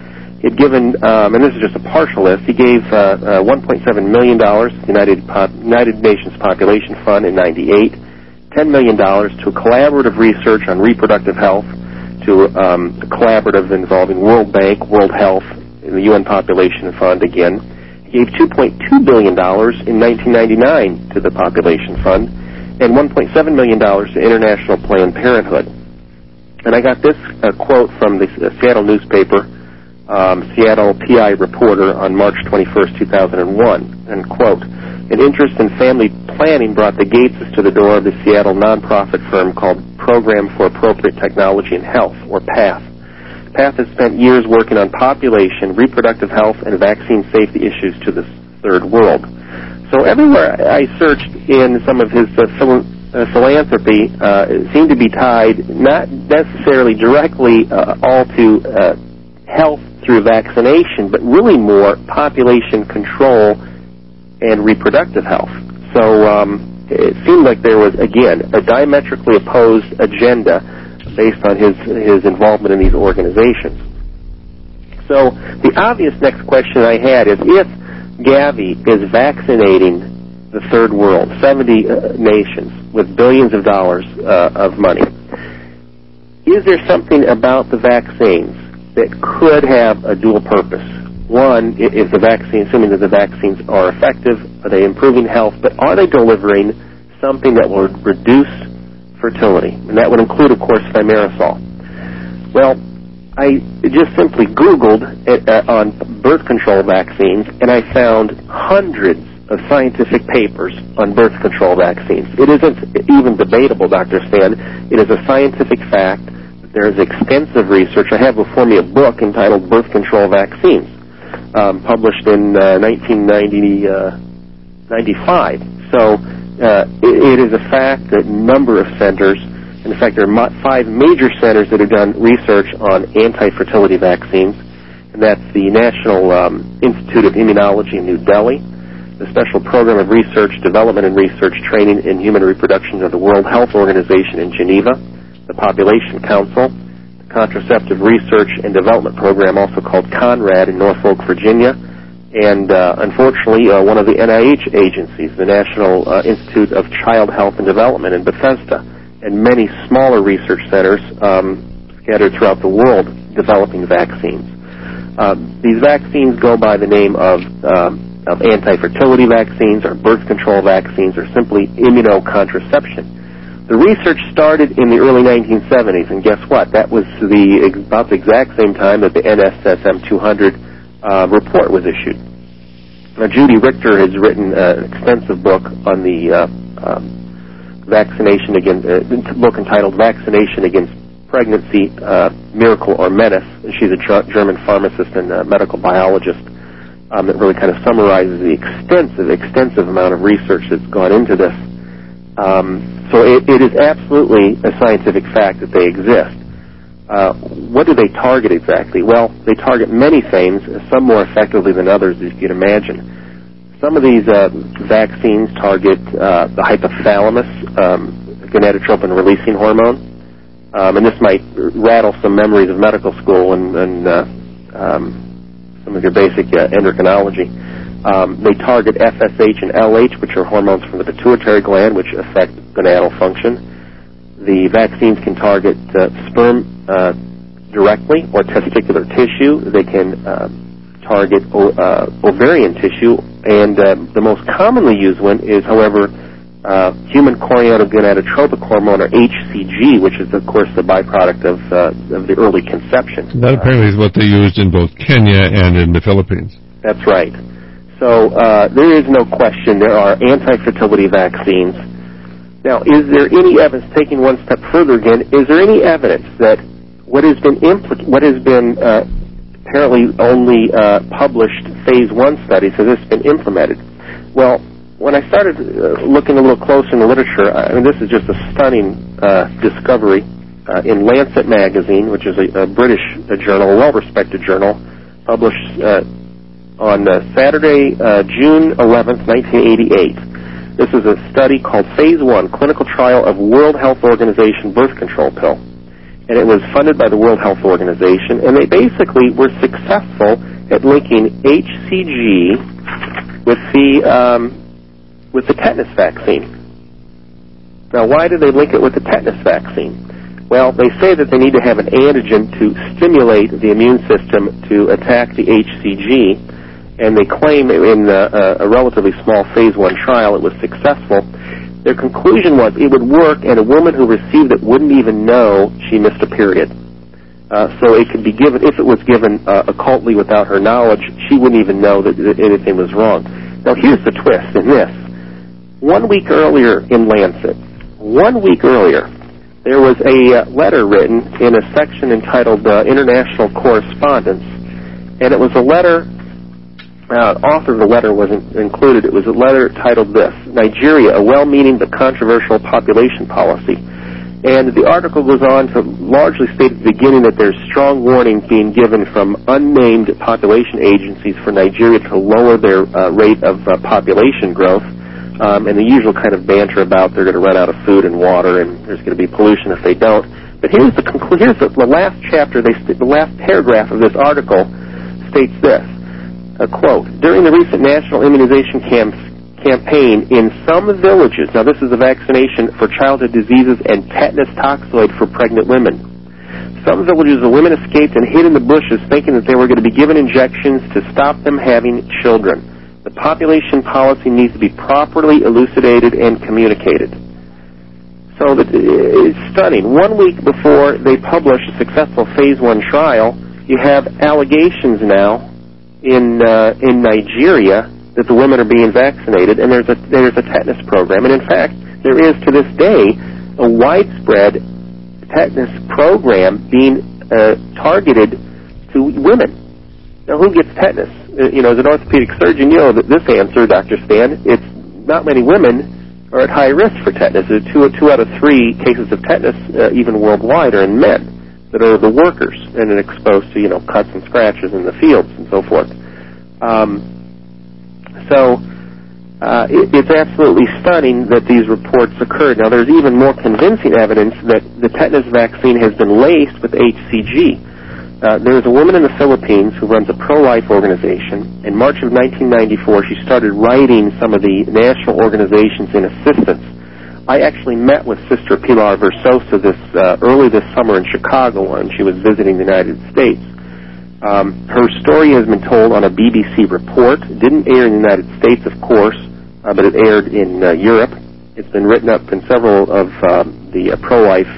Speaker 5: He had given, and this is just a partial list, he gave $1.7 million to the United Nations Population Fund in 98, $10 million to collaborative research on reproductive health, to a collaborative involving World Bank, World Health, and the UN Population Fund again. He gave $2.2 billion in 1999 to the Population Fund, and $1.7 million to International Planned Parenthood. And I got this quote from the Seattle newspaper, Seattle PI Reporter, on March 21st, 2001, and quote, "An interest in family planning brought the Gateses to the door of the Seattle nonprofit firm called Program for Appropriate Technology and Health, or PATH. PATH has spent years working on population, reproductive health, and vaccine safety issues to the third world." So everywhere I searched in some of his philanthropy seemed to be tied not necessarily directly all to health through vaccination, but really more population control and reproductive health. So it seemed like there was, again, a diametrically opposed agenda based on his involvement in these organizations. So the obvious next question I had is, if Gavi is vaccinating the third world, 70 nations with billions of dollars of money, is there something about the vaccines that could have a dual purpose? One, is the vaccine, assuming that the vaccines are effective, are they improving health, but are they delivering something that will reduce fertility? And that would include, of course, thimerosal. Well, I just simply Googled on birth control vaccines, and I found hundreds of scientific papers on birth control vaccines. It isn't even debatable, Dr. Stan. It is a scientific fact that there is extensive research. I have before me a book entitled Birth Control Vaccines, published in 1995. So it is a fact that a number of centers, in fact, there are 5 major centers that have done research on anti-fertility vaccines, and that's the National Institute of Immunology in New Delhi, the Special Program of Research, Development and Research Training in Human Reproduction of the World Health Organization in Geneva, the Population Council, the Contraceptive Research and Development Program, also called CONRAD, in Norfolk, Virginia, and unfortunately, one of the NIH agencies, the National Institute of Child Health and Development in Bethesda, and many smaller research centers scattered throughout the world developing vaccines. These vaccines go by the name of anti-fertility vaccines, or birth control vaccines, or simply immunocontraception. The research started in the early 1970s, and guess what? That was about the exact same time that the NSSM 200 report was issued. Now, Judy Richter has written an extensive book on the vaccination against, a book entitled Vaccination Against Pregnancy, Miracle or Menace. She's a German pharmacist and medical biologist that really kind of summarizes the extensive amount of research that's gone into this. So it is absolutely a scientific fact that they exist. What do they target exactly? Well, they target many things, some more effectively than others, as you'd imagine. Some of these vaccines target the hypothalamus, gonadotropin releasing hormone, and this might rattle some memories of medical school and some of your basic endocrinology. They target FSH and LH, which are hormones from the pituitary gland, which affect gonadal function. The vaccines can target sperm directly or testicular tissue. They can target ovarian tissue, and the most commonly used one is, however, human chorionic gonadotropic hormone, or HCG, which is, of course, the byproduct of the early conception.
Speaker 1: That apparently is what they used in both Kenya and in the Philippines.
Speaker 5: That's right. So there is no question there are anti-fertility vaccines. Now, is there any evidence, taking one step further again, is there any evidence that what has been apparently only published phase 1 studies, has this been implemented? Well, when I started looking a little closer in the literature, I mean, this is just a stunning discovery in Lancet magazine, which is a British journal, a well-respected journal, published on Saturday, June 11th, 1988. This is a study called Phase 1, Clinical Trial of World Health Organization Birth Control Pill. and it was funded by the World Health Organization, and they basically were successful at linking HCG with the tetanus vaccine. Now, why did they link it with the tetanus vaccine? Well, they say that they need to have an antigen to stimulate the immune system to attack the HCG, and they claim in a relatively small phase 1 trial it was successful. Their conclusion was it would work, and a woman who received it wouldn't even know she missed a period. So it could be given, if it was given occultly without her knowledge, she wouldn't even know that anything was wrong. Now, here's the twist in this. 1 week earlier in Lancet, 1 week earlier, there was a letter written in a section entitled International Correspondence, and it was a letter, author of the letter wasn't included. It was a letter titled this, Nigeria, a well-meaning but controversial population policy. And the article goes on to largely state at the beginning that there's strong warnings being given from unnamed population agencies for Nigeria to lower their rate of population growth, and the usual kind of banter about they're going to run out of food and water and there's going to be pollution if they don't. But here's the last chapter, the last paragraph of this article states this, a quote, during the recent national immunization campaign in some villages, now this is a vaccination for childhood diseases and tetanus toxoid for pregnant women. Some villages, the women escaped and hid in the bushes thinking that they were going to be given injections to stop them having children. The population policy needs to be properly elucidated and communicated. So it's stunning. 1 week before they publish a successful phase 1 trial, you have allegations now in Nigeria that the women are being vaccinated, and there's a tetanus program. And in fact, there is to this day a widespread tetanus program being targeted to women. Now, who gets tetanus? As an orthopedic surgeon, you know that this answer, Dr. Stan, it's not many women are at high risk for tetanus. Two out of 3 cases of tetanus, even worldwide, are in men that are the workers and are exposed to, cuts and scratches in the fields and so forth. It's absolutely stunning that these reports occurred. Now, there's even more convincing evidence that the tetanus vaccine has been laced with HCG. There's a woman in the Philippines who runs a pro-life organization. In March of 1994, she started writing some of the national organizations in assistance. I actually met with Sister Pilar Versosa early this summer in Chicago when she was visiting the United States. Her story has been told on a BBC report. It didn't air in the United States, of course, but it aired in Europe. It's been written up in several of the pro-life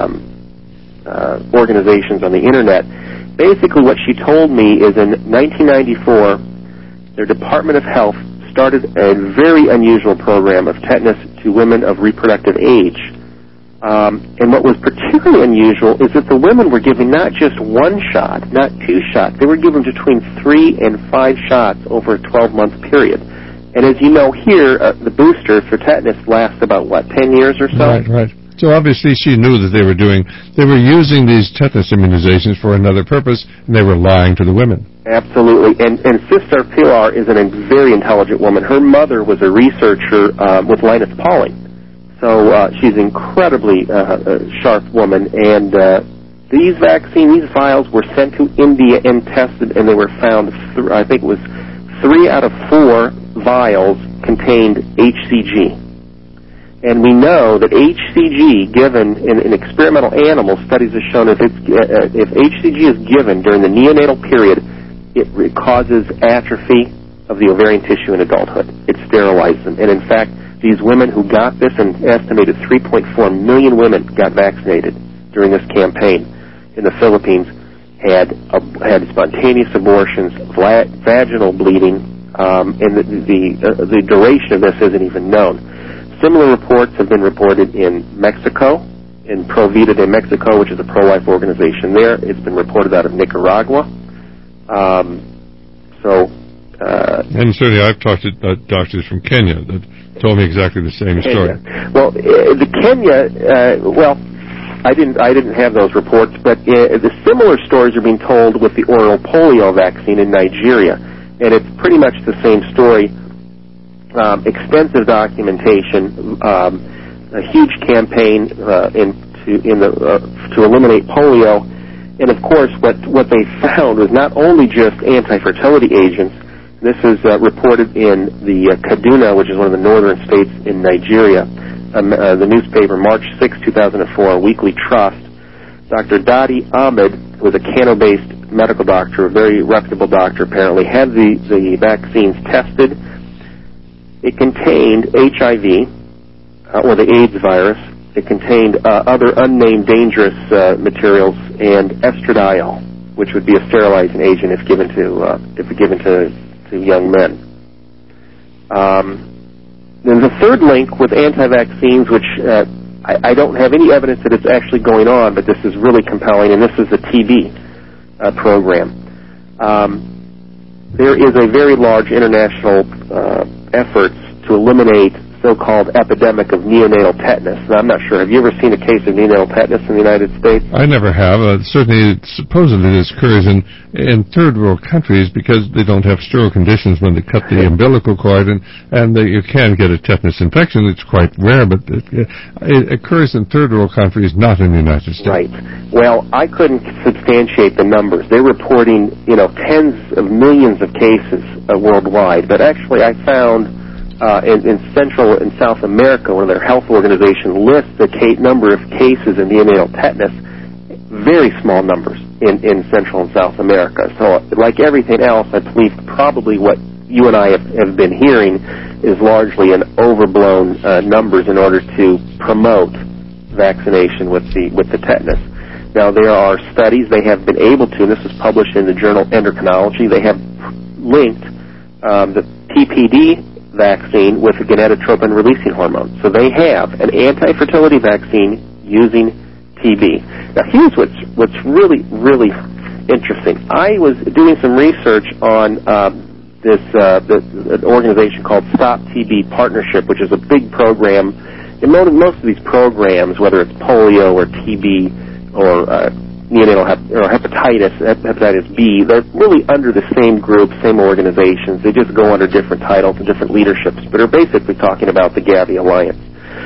Speaker 5: organizations on the Internet. Basically, what she told me is in 1994, their Department of Health started a very unusual program of tetanus to women of reproductive age. And what was particularly unusual is that the women were given not just 1 shot, not 2 shots. They were given between 3 and 5 shots over a 12-month period. And as you know here, the booster for tetanus lasts about, 10 years or so?
Speaker 1: Right. So obviously she knew that they were using these tetanus immunizations for another purpose, and they were lying to the women.
Speaker 5: Absolutely. And Sister Pilar is a very intelligent woman. Her mother was a researcher with Linus Pauling. So she's an incredibly sharp woman. And these vials were sent to India and tested, and they were found, I think it was 3 out of 4 vials contained HCG. And we know that HCG given in experimental animal studies have shown if HCG is given during the neonatal period, it causes atrophy of the ovarian tissue in adulthood. It sterilizes them. And in fact, these women who got this, an estimated 3.4 million women got vaccinated during this campaign in the Philippines, had spontaneous abortions, vaginal bleeding, and the duration of this isn't even known. Similar reports have been reported in Mexico, in Pro Vida de Mexico, which is a pro-life organization there. It's been reported out of Nicaragua. And
Speaker 1: certainly I've talked to doctors from Kenya that told me exactly the same story.
Speaker 5: Well, the Kenya, I didn't have those reports, but the similar stories are being told with the oral polio vaccine in Nigeria, and it's pretty much the same story. Extensive documentation, a huge campaign to to eliminate polio. And of course, what they found was not only just anti-fertility agents. This is reported in the Kaduna, which is one of the northern states in Nigeria. The newspaper, March 6, 2004, Weekly Trust. Dr. Dadi Ahmed, who was a Kano-based medical doctor, a very reputable doctor apparently, had the vaccines tested. It contained HIV, or the AIDS virus. It contained other unnamed dangerous materials and estradiol, which would be a sterilizing agent if given to young men. There's a third link with anti-vaccines, which I don't have any evidence that it's actually going on, but this is really compelling, and this is the TB program. There is a very large international effort to eliminate so-called epidemic of neonatal tetanus. Now, I'm not sure. Have you ever seen a case of neonatal tetanus in the United States?
Speaker 1: I never have. Certainly, supposedly this occurs in third world countries because they don't have sterile conditions when they cut the umbilical cord, and you can get a tetanus infection. It's quite rare, but it occurs in third world countries, not in the United States.
Speaker 5: Right. Well, I couldn't substantiate the numbers. They're reporting, tens of millions of cases worldwide, but actually I found in Central and South America, one of their health organizations lists the number of cases of neonatal tetanus, very small numbers in Central and South America. So, like everything else, I believe probably what you and I have been hearing is largely an overblown numbers in order to promote vaccination with the tetanus. Now, there are studies they have been able to, and this is published in the journal Endocrinology, they have linked the PPD vaccine with a gonadotropin releasing hormone. So they have an anti-fertility vaccine using TB. Now here's what's really, really interesting. I was doing some research on an organization called Stop TB Partnership, which is a big program. And most of these programs, whether it's polio or TB or neonatal hepatitis B, they're really under the same group, same organizations. They just go under different titles and different leaderships, but are basically talking about the Gavi Alliance.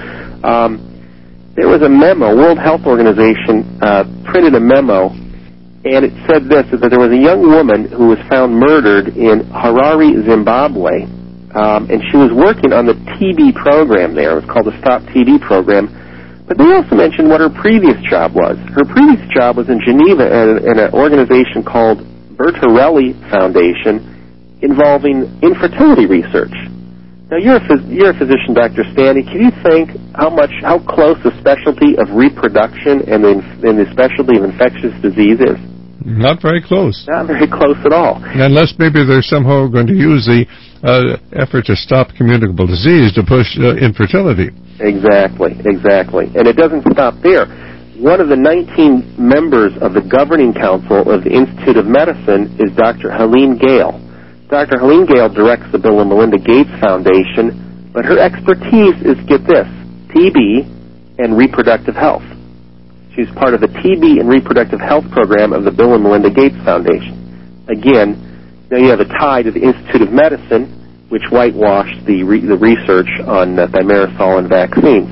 Speaker 5: There was a memo, World Health Organization printed a memo, and it said this, that there was a young woman who was found murdered in Harare, Zimbabwe, and she was working on the TB program there. It was called the Stop TB program. But they also mentioned what her previous job was. Her previous job was in Geneva in an organization called Bertarelli Foundation involving infertility research. Now, you're a physician, Dr. Stanley. Can you think how close the specialty of reproduction and the specialty of infectious disease is?
Speaker 1: Not very close.
Speaker 5: Not very close at all.
Speaker 1: Unless maybe they're somehow going to use the effort to stop communicable disease to push infertility. Exactly.
Speaker 5: And it doesn't stop there. One of the 19 members of the governing council of the Institute of Medicine is Dr. Helene Gayle. Dr. Helene Gayle directs the Bill and Melinda Gates Foundation, but her expertise is, get this, TB and reproductive health. She's part of the TB and reproductive health program of the Bill and Melinda Gates Foundation. Again, now you have a tie to the Institute of Medicine, which whitewashed the research on thimerosal and vaccines.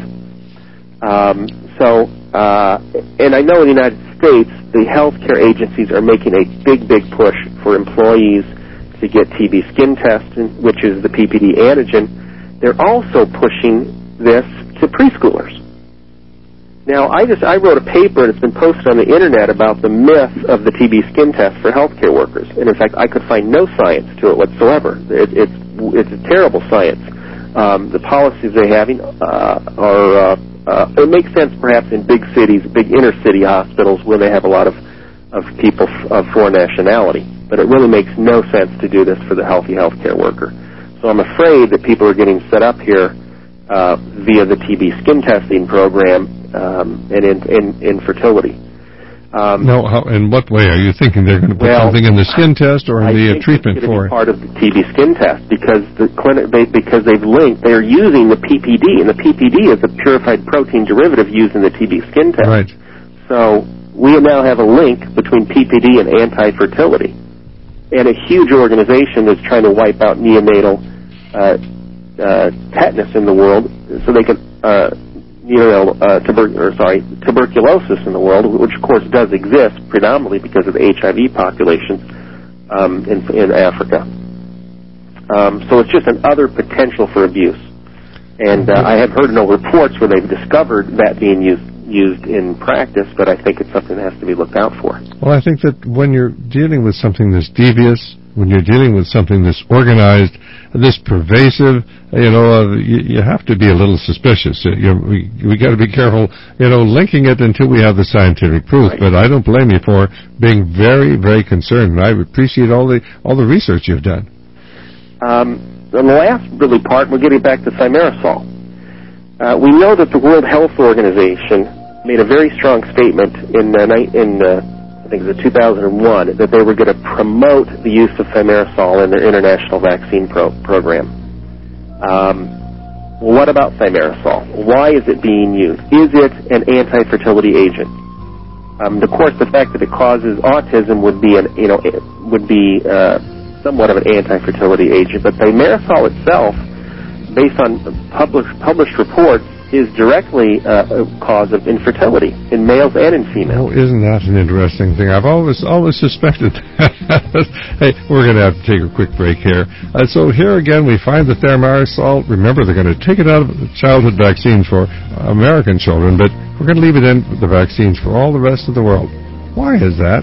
Speaker 5: And I know in the United States, the healthcare agencies are making a big push for employees to get TB skin testing, which is the PPD antigen. They're also pushing this to preschoolers. Now, I wrote a paper, and it's been posted on the Internet, about the myth of the TB skin test for healthcare workers. And, in fact, I could find no science to it whatsoever. It's a terrible science. The policies they're having it makes sense perhaps in big cities, big inner-city hospitals where they have a lot of people of foreign nationality. But it really makes no sense to do this for the healthy healthcare worker. So I'm afraid that people are getting set up here via the TB skin testing program and infertility.
Speaker 1: In what way are you thinking they're going to put something in the skin test or in the treatment for it?
Speaker 5: Part of the TB skin test because the clinic because they've linked. They are using the PPD, and the PPD is a purified protein derivative used in the TB skin test.
Speaker 1: Right.
Speaker 5: So we now have a link between PPD and anti-fertility, and a huge organization that's trying to wipe out neonatal tetanus in the world, so they can tuberculosis in the world, which of course does exist predominantly because of the HIV population in Africa. So it's just another potential for abuse. And I have heard no reports where they've discovered that being used in practice, but I think it's something that has to be looked out for.
Speaker 1: Well, I think that when you're dealing with something that's devious, when you're dealing with something that's organized, this pervasive, you have to be a little suspicious. We got to be careful, linking it until we have the scientific proof.
Speaker 5: Right.
Speaker 1: But I don't blame you for being very, very concerned, and I appreciate all the research you've done.
Speaker 5: And the last really part, we're getting back to thimerosal. We know that the World Health Organization made a very strong statement in I think it was 2001, that they were going to promote the use of thimerosal in their international vaccine program. What about thimerosal? Why is it being used? Is it an anti-fertility agent? Of course, the fact that it causes autism would be somewhat of an anti-fertility agent, but thimerosal itself, based on published reports, is directly a cause of infertility in males and in females.
Speaker 1: Oh, isn't that an interesting thing? I've always suspected that. Hey, we're going to have to take a quick break here. So here again, we find the thimerosal. Remember, they're going to take it out of the childhood vaccines for American children, but we're going to leave it in the vaccines for all the rest of the world. Why is that?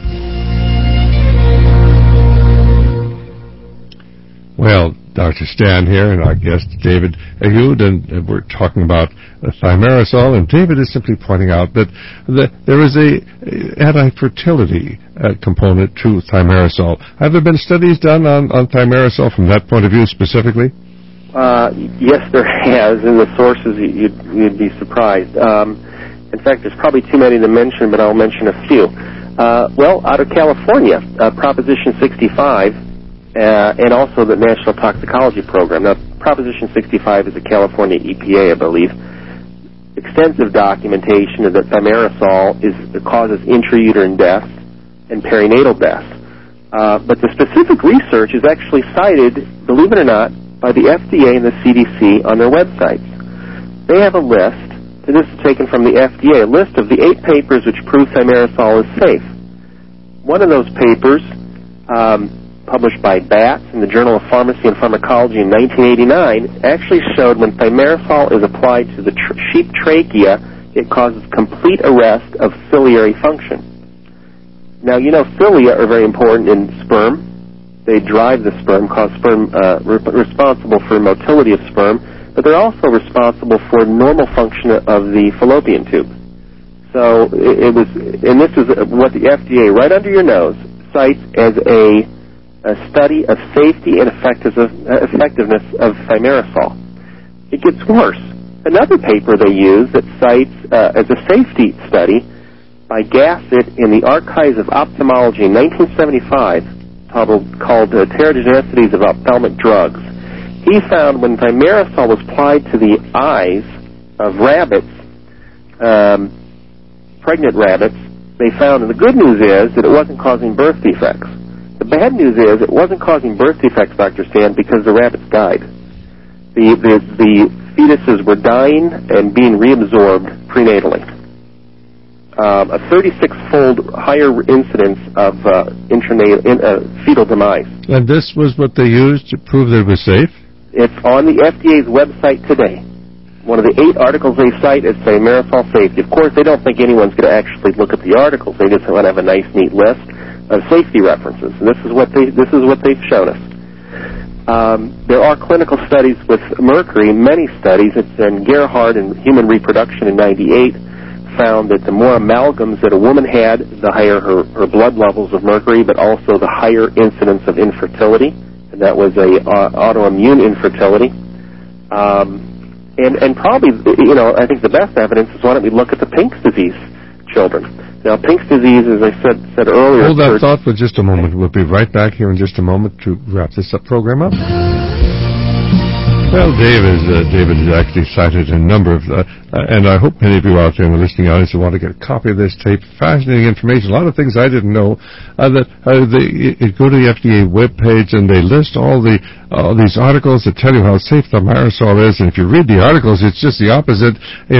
Speaker 1: Well, Dr. Stan here and our guest David Ehud, and we're talking about thimerosal, and David is simply pointing out that there is a anti-fertility component to thimerosal. Have there been studies done on thimerosal from that point of view specifically?
Speaker 5: Yes, there has. In the sources, you'd be surprised. In fact, there's probably too many to mention, but I'll mention a few. Out of California, Proposition 65, and also the National Toxicology Program. Now, Proposition 65 is the California EPA, I believe. Extensive documentation that thimerosal causes intrauterine death and perinatal death. But the specific research is actually cited, believe it or not, by the FDA and the CDC on their websites. They have a list, and this is taken from the FDA, a list of the 8 papers which prove thimerosal is safe. One of those papers, published by Batts in the Journal of Pharmacy and Pharmacology in 1989, actually showed when thimerosal is applied to the sheep trachea, it causes complete arrest of ciliary function. Now, cilia are very important in sperm. They drive the sperm, cause sperm, responsible for motility of sperm, but they're also responsible for normal function of the fallopian tube. So and this is what the FDA, right under your nose, cites as a study of safety and effectiveness of thimerosal. It gets worse. Another paper they use that cites as a safety study by Gassett in the Archives of Ophthalmology in 1975, called Pterogenicities of Ophthalmic Drugs. He found when thimerosal was applied to the eyes of rabbits, pregnant rabbits, they found, and the good news is that it wasn't causing birth defects. The bad news is it wasn't causing birth defects, Dr. Stan, because the rabbits died. The fetuses were dying and being reabsorbed prenatally. A 36-fold higher incidence of fetal demise. And
Speaker 1: this was what they used to prove that it was safe?
Speaker 5: It's on the FDA's website today. One of the 8 articles they cite is thimerosal safety. Of course, they don't think anyone's going to actually look at the articles. They just want to have a nice, neat list of safety references. And this is what they've shown us. There are clinical studies with mercury, many studies. It's in Gerhardt in Human Reproduction in 98, found that the more amalgams that a woman had, the higher her blood levels of mercury, but also the higher incidence of infertility. And that was autoimmune infertility. And probably, I think the best evidence is why don't we look at the Pink's disease children. Now, Pink's disease, as I said earlier...
Speaker 1: Hold that thought for just a moment. We'll be right back here in just a moment to wrap this program up. Well, David has actually cited a number of and I hope many of you out there in the listening audience will want to get a copy of this tape. Fascinating information, a lot of things I didn't know. They go to the FDA webpage and they list all these articles that tell you how safe the Marisol is, and if you read the articles, it's just the opposite.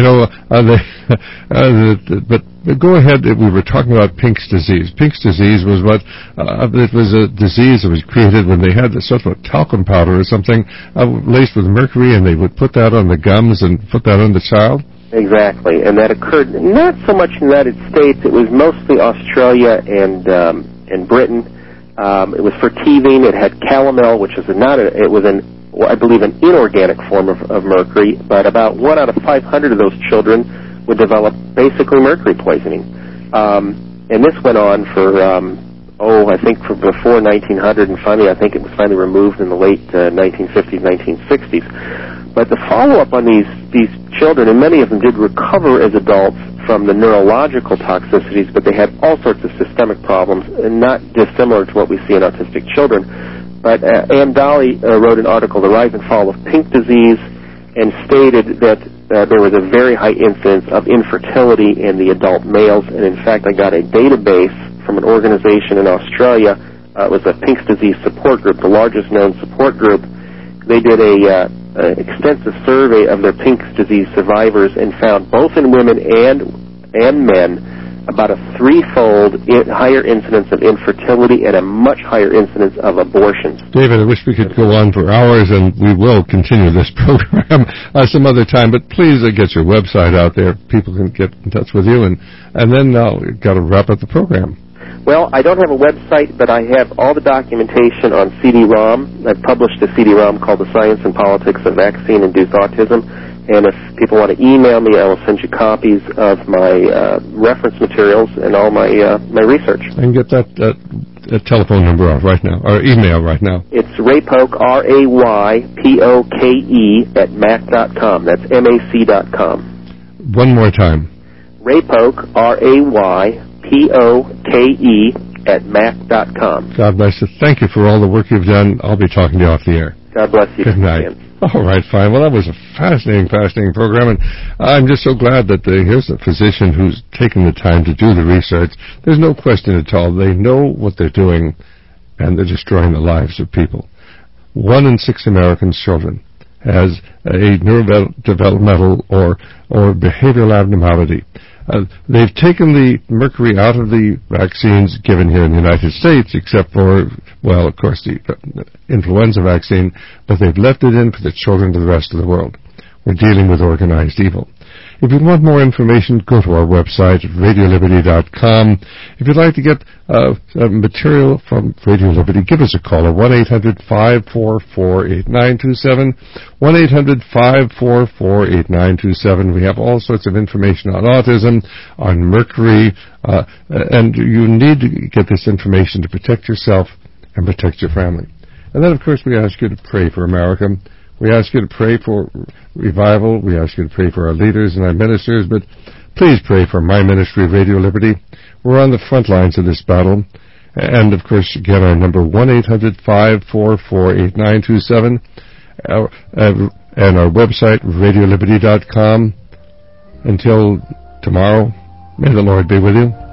Speaker 1: But go ahead. We were talking about Pink's disease. Pink's disease was it was a disease that was created when they had sort of a talcum powder or something laced with mercury, and they would put that on the gums and put that on the child.
Speaker 5: Exactly, and that occurred not so much in the United States. It was mostly Australia and Britain. It was for teething. It had calomel, which is I believe an inorganic form of mercury, but about 1 out of 500 of those children would develop basically mercury poisoning. And this went on for, I think for before 1900, and finally I think it was finally removed in the late 1950s, 1960s. But the follow-up on these children, and many of them did recover as adults from the neurological toxicities, but they had all sorts of systemic problems, and not dissimilar to what we see in autistic children. But Ann Dolly wrote an article, The Rise and Fall of Pink Disease, and stated that there was a very high incidence of infertility in the adult males, and in fact I got a database from an organization in Australia. It was a Pink's Disease support group, the largest known support group. They did an extensive survey of their Pink's Disease survivors and found both in women and men about a threefold higher incidence of infertility and a much higher incidence of abortions.
Speaker 1: David, I wish we could go on for hours, and we will continue this program some other time, but please get your website out there. People can get in touch with you, and then we've got to wrap up the program.
Speaker 5: Well, I don't have a website, but I have all the documentation on CD-ROM. I've published a CD-ROM called The Science and Politics of Vaccine-Induced Autism. And if people want to email me, I will send you copies of my reference materials and all my research.
Speaker 1: And get that telephone number out right now, or email right now.
Speaker 5: It's Raypoke, RAYPOKE @mac.com. That's MAC.com.
Speaker 1: One more time.
Speaker 5: Raypoke, RAYPOKE @mac.com.
Speaker 1: God bless you. Thank you for all the work you've done. I'll be talking to you off the air.
Speaker 5: God bless you.
Speaker 1: Good night. All right, fine. Well, that was a fascinating program, and I'm just so glad that here's a physician who's taken the time to do the research. There's no question at all. They know what they're doing, and they're destroying the lives of people. 1 in 6 American children has a neurodevelopmental or behavioral abnormality. They've taken the mercury out of the vaccines given here in the United States, except for, well, of course, the influenza vaccine, but they've left it in for the children of the rest of the world. We're dealing with organized evil. If you want more information, go to our website, RadioLiberty.com. If you'd like to get material from Radio Liberty, give us a call at 1-800-544-8927, 1-800-544-8927. We have all sorts of information on autism, on mercury, and you need to get this information to protect yourself and protect your family. And then, of course, we ask you to pray for America. We ask you to pray for revival. We ask you to pray for our leaders and our ministers, but please pray for my ministry, Radio Liberty. We're on the front lines of this battle. And, of course, again, our number, 1-800-544-8927, and our website, RadioLiberty.com. Until tomorrow, may the Lord be with you.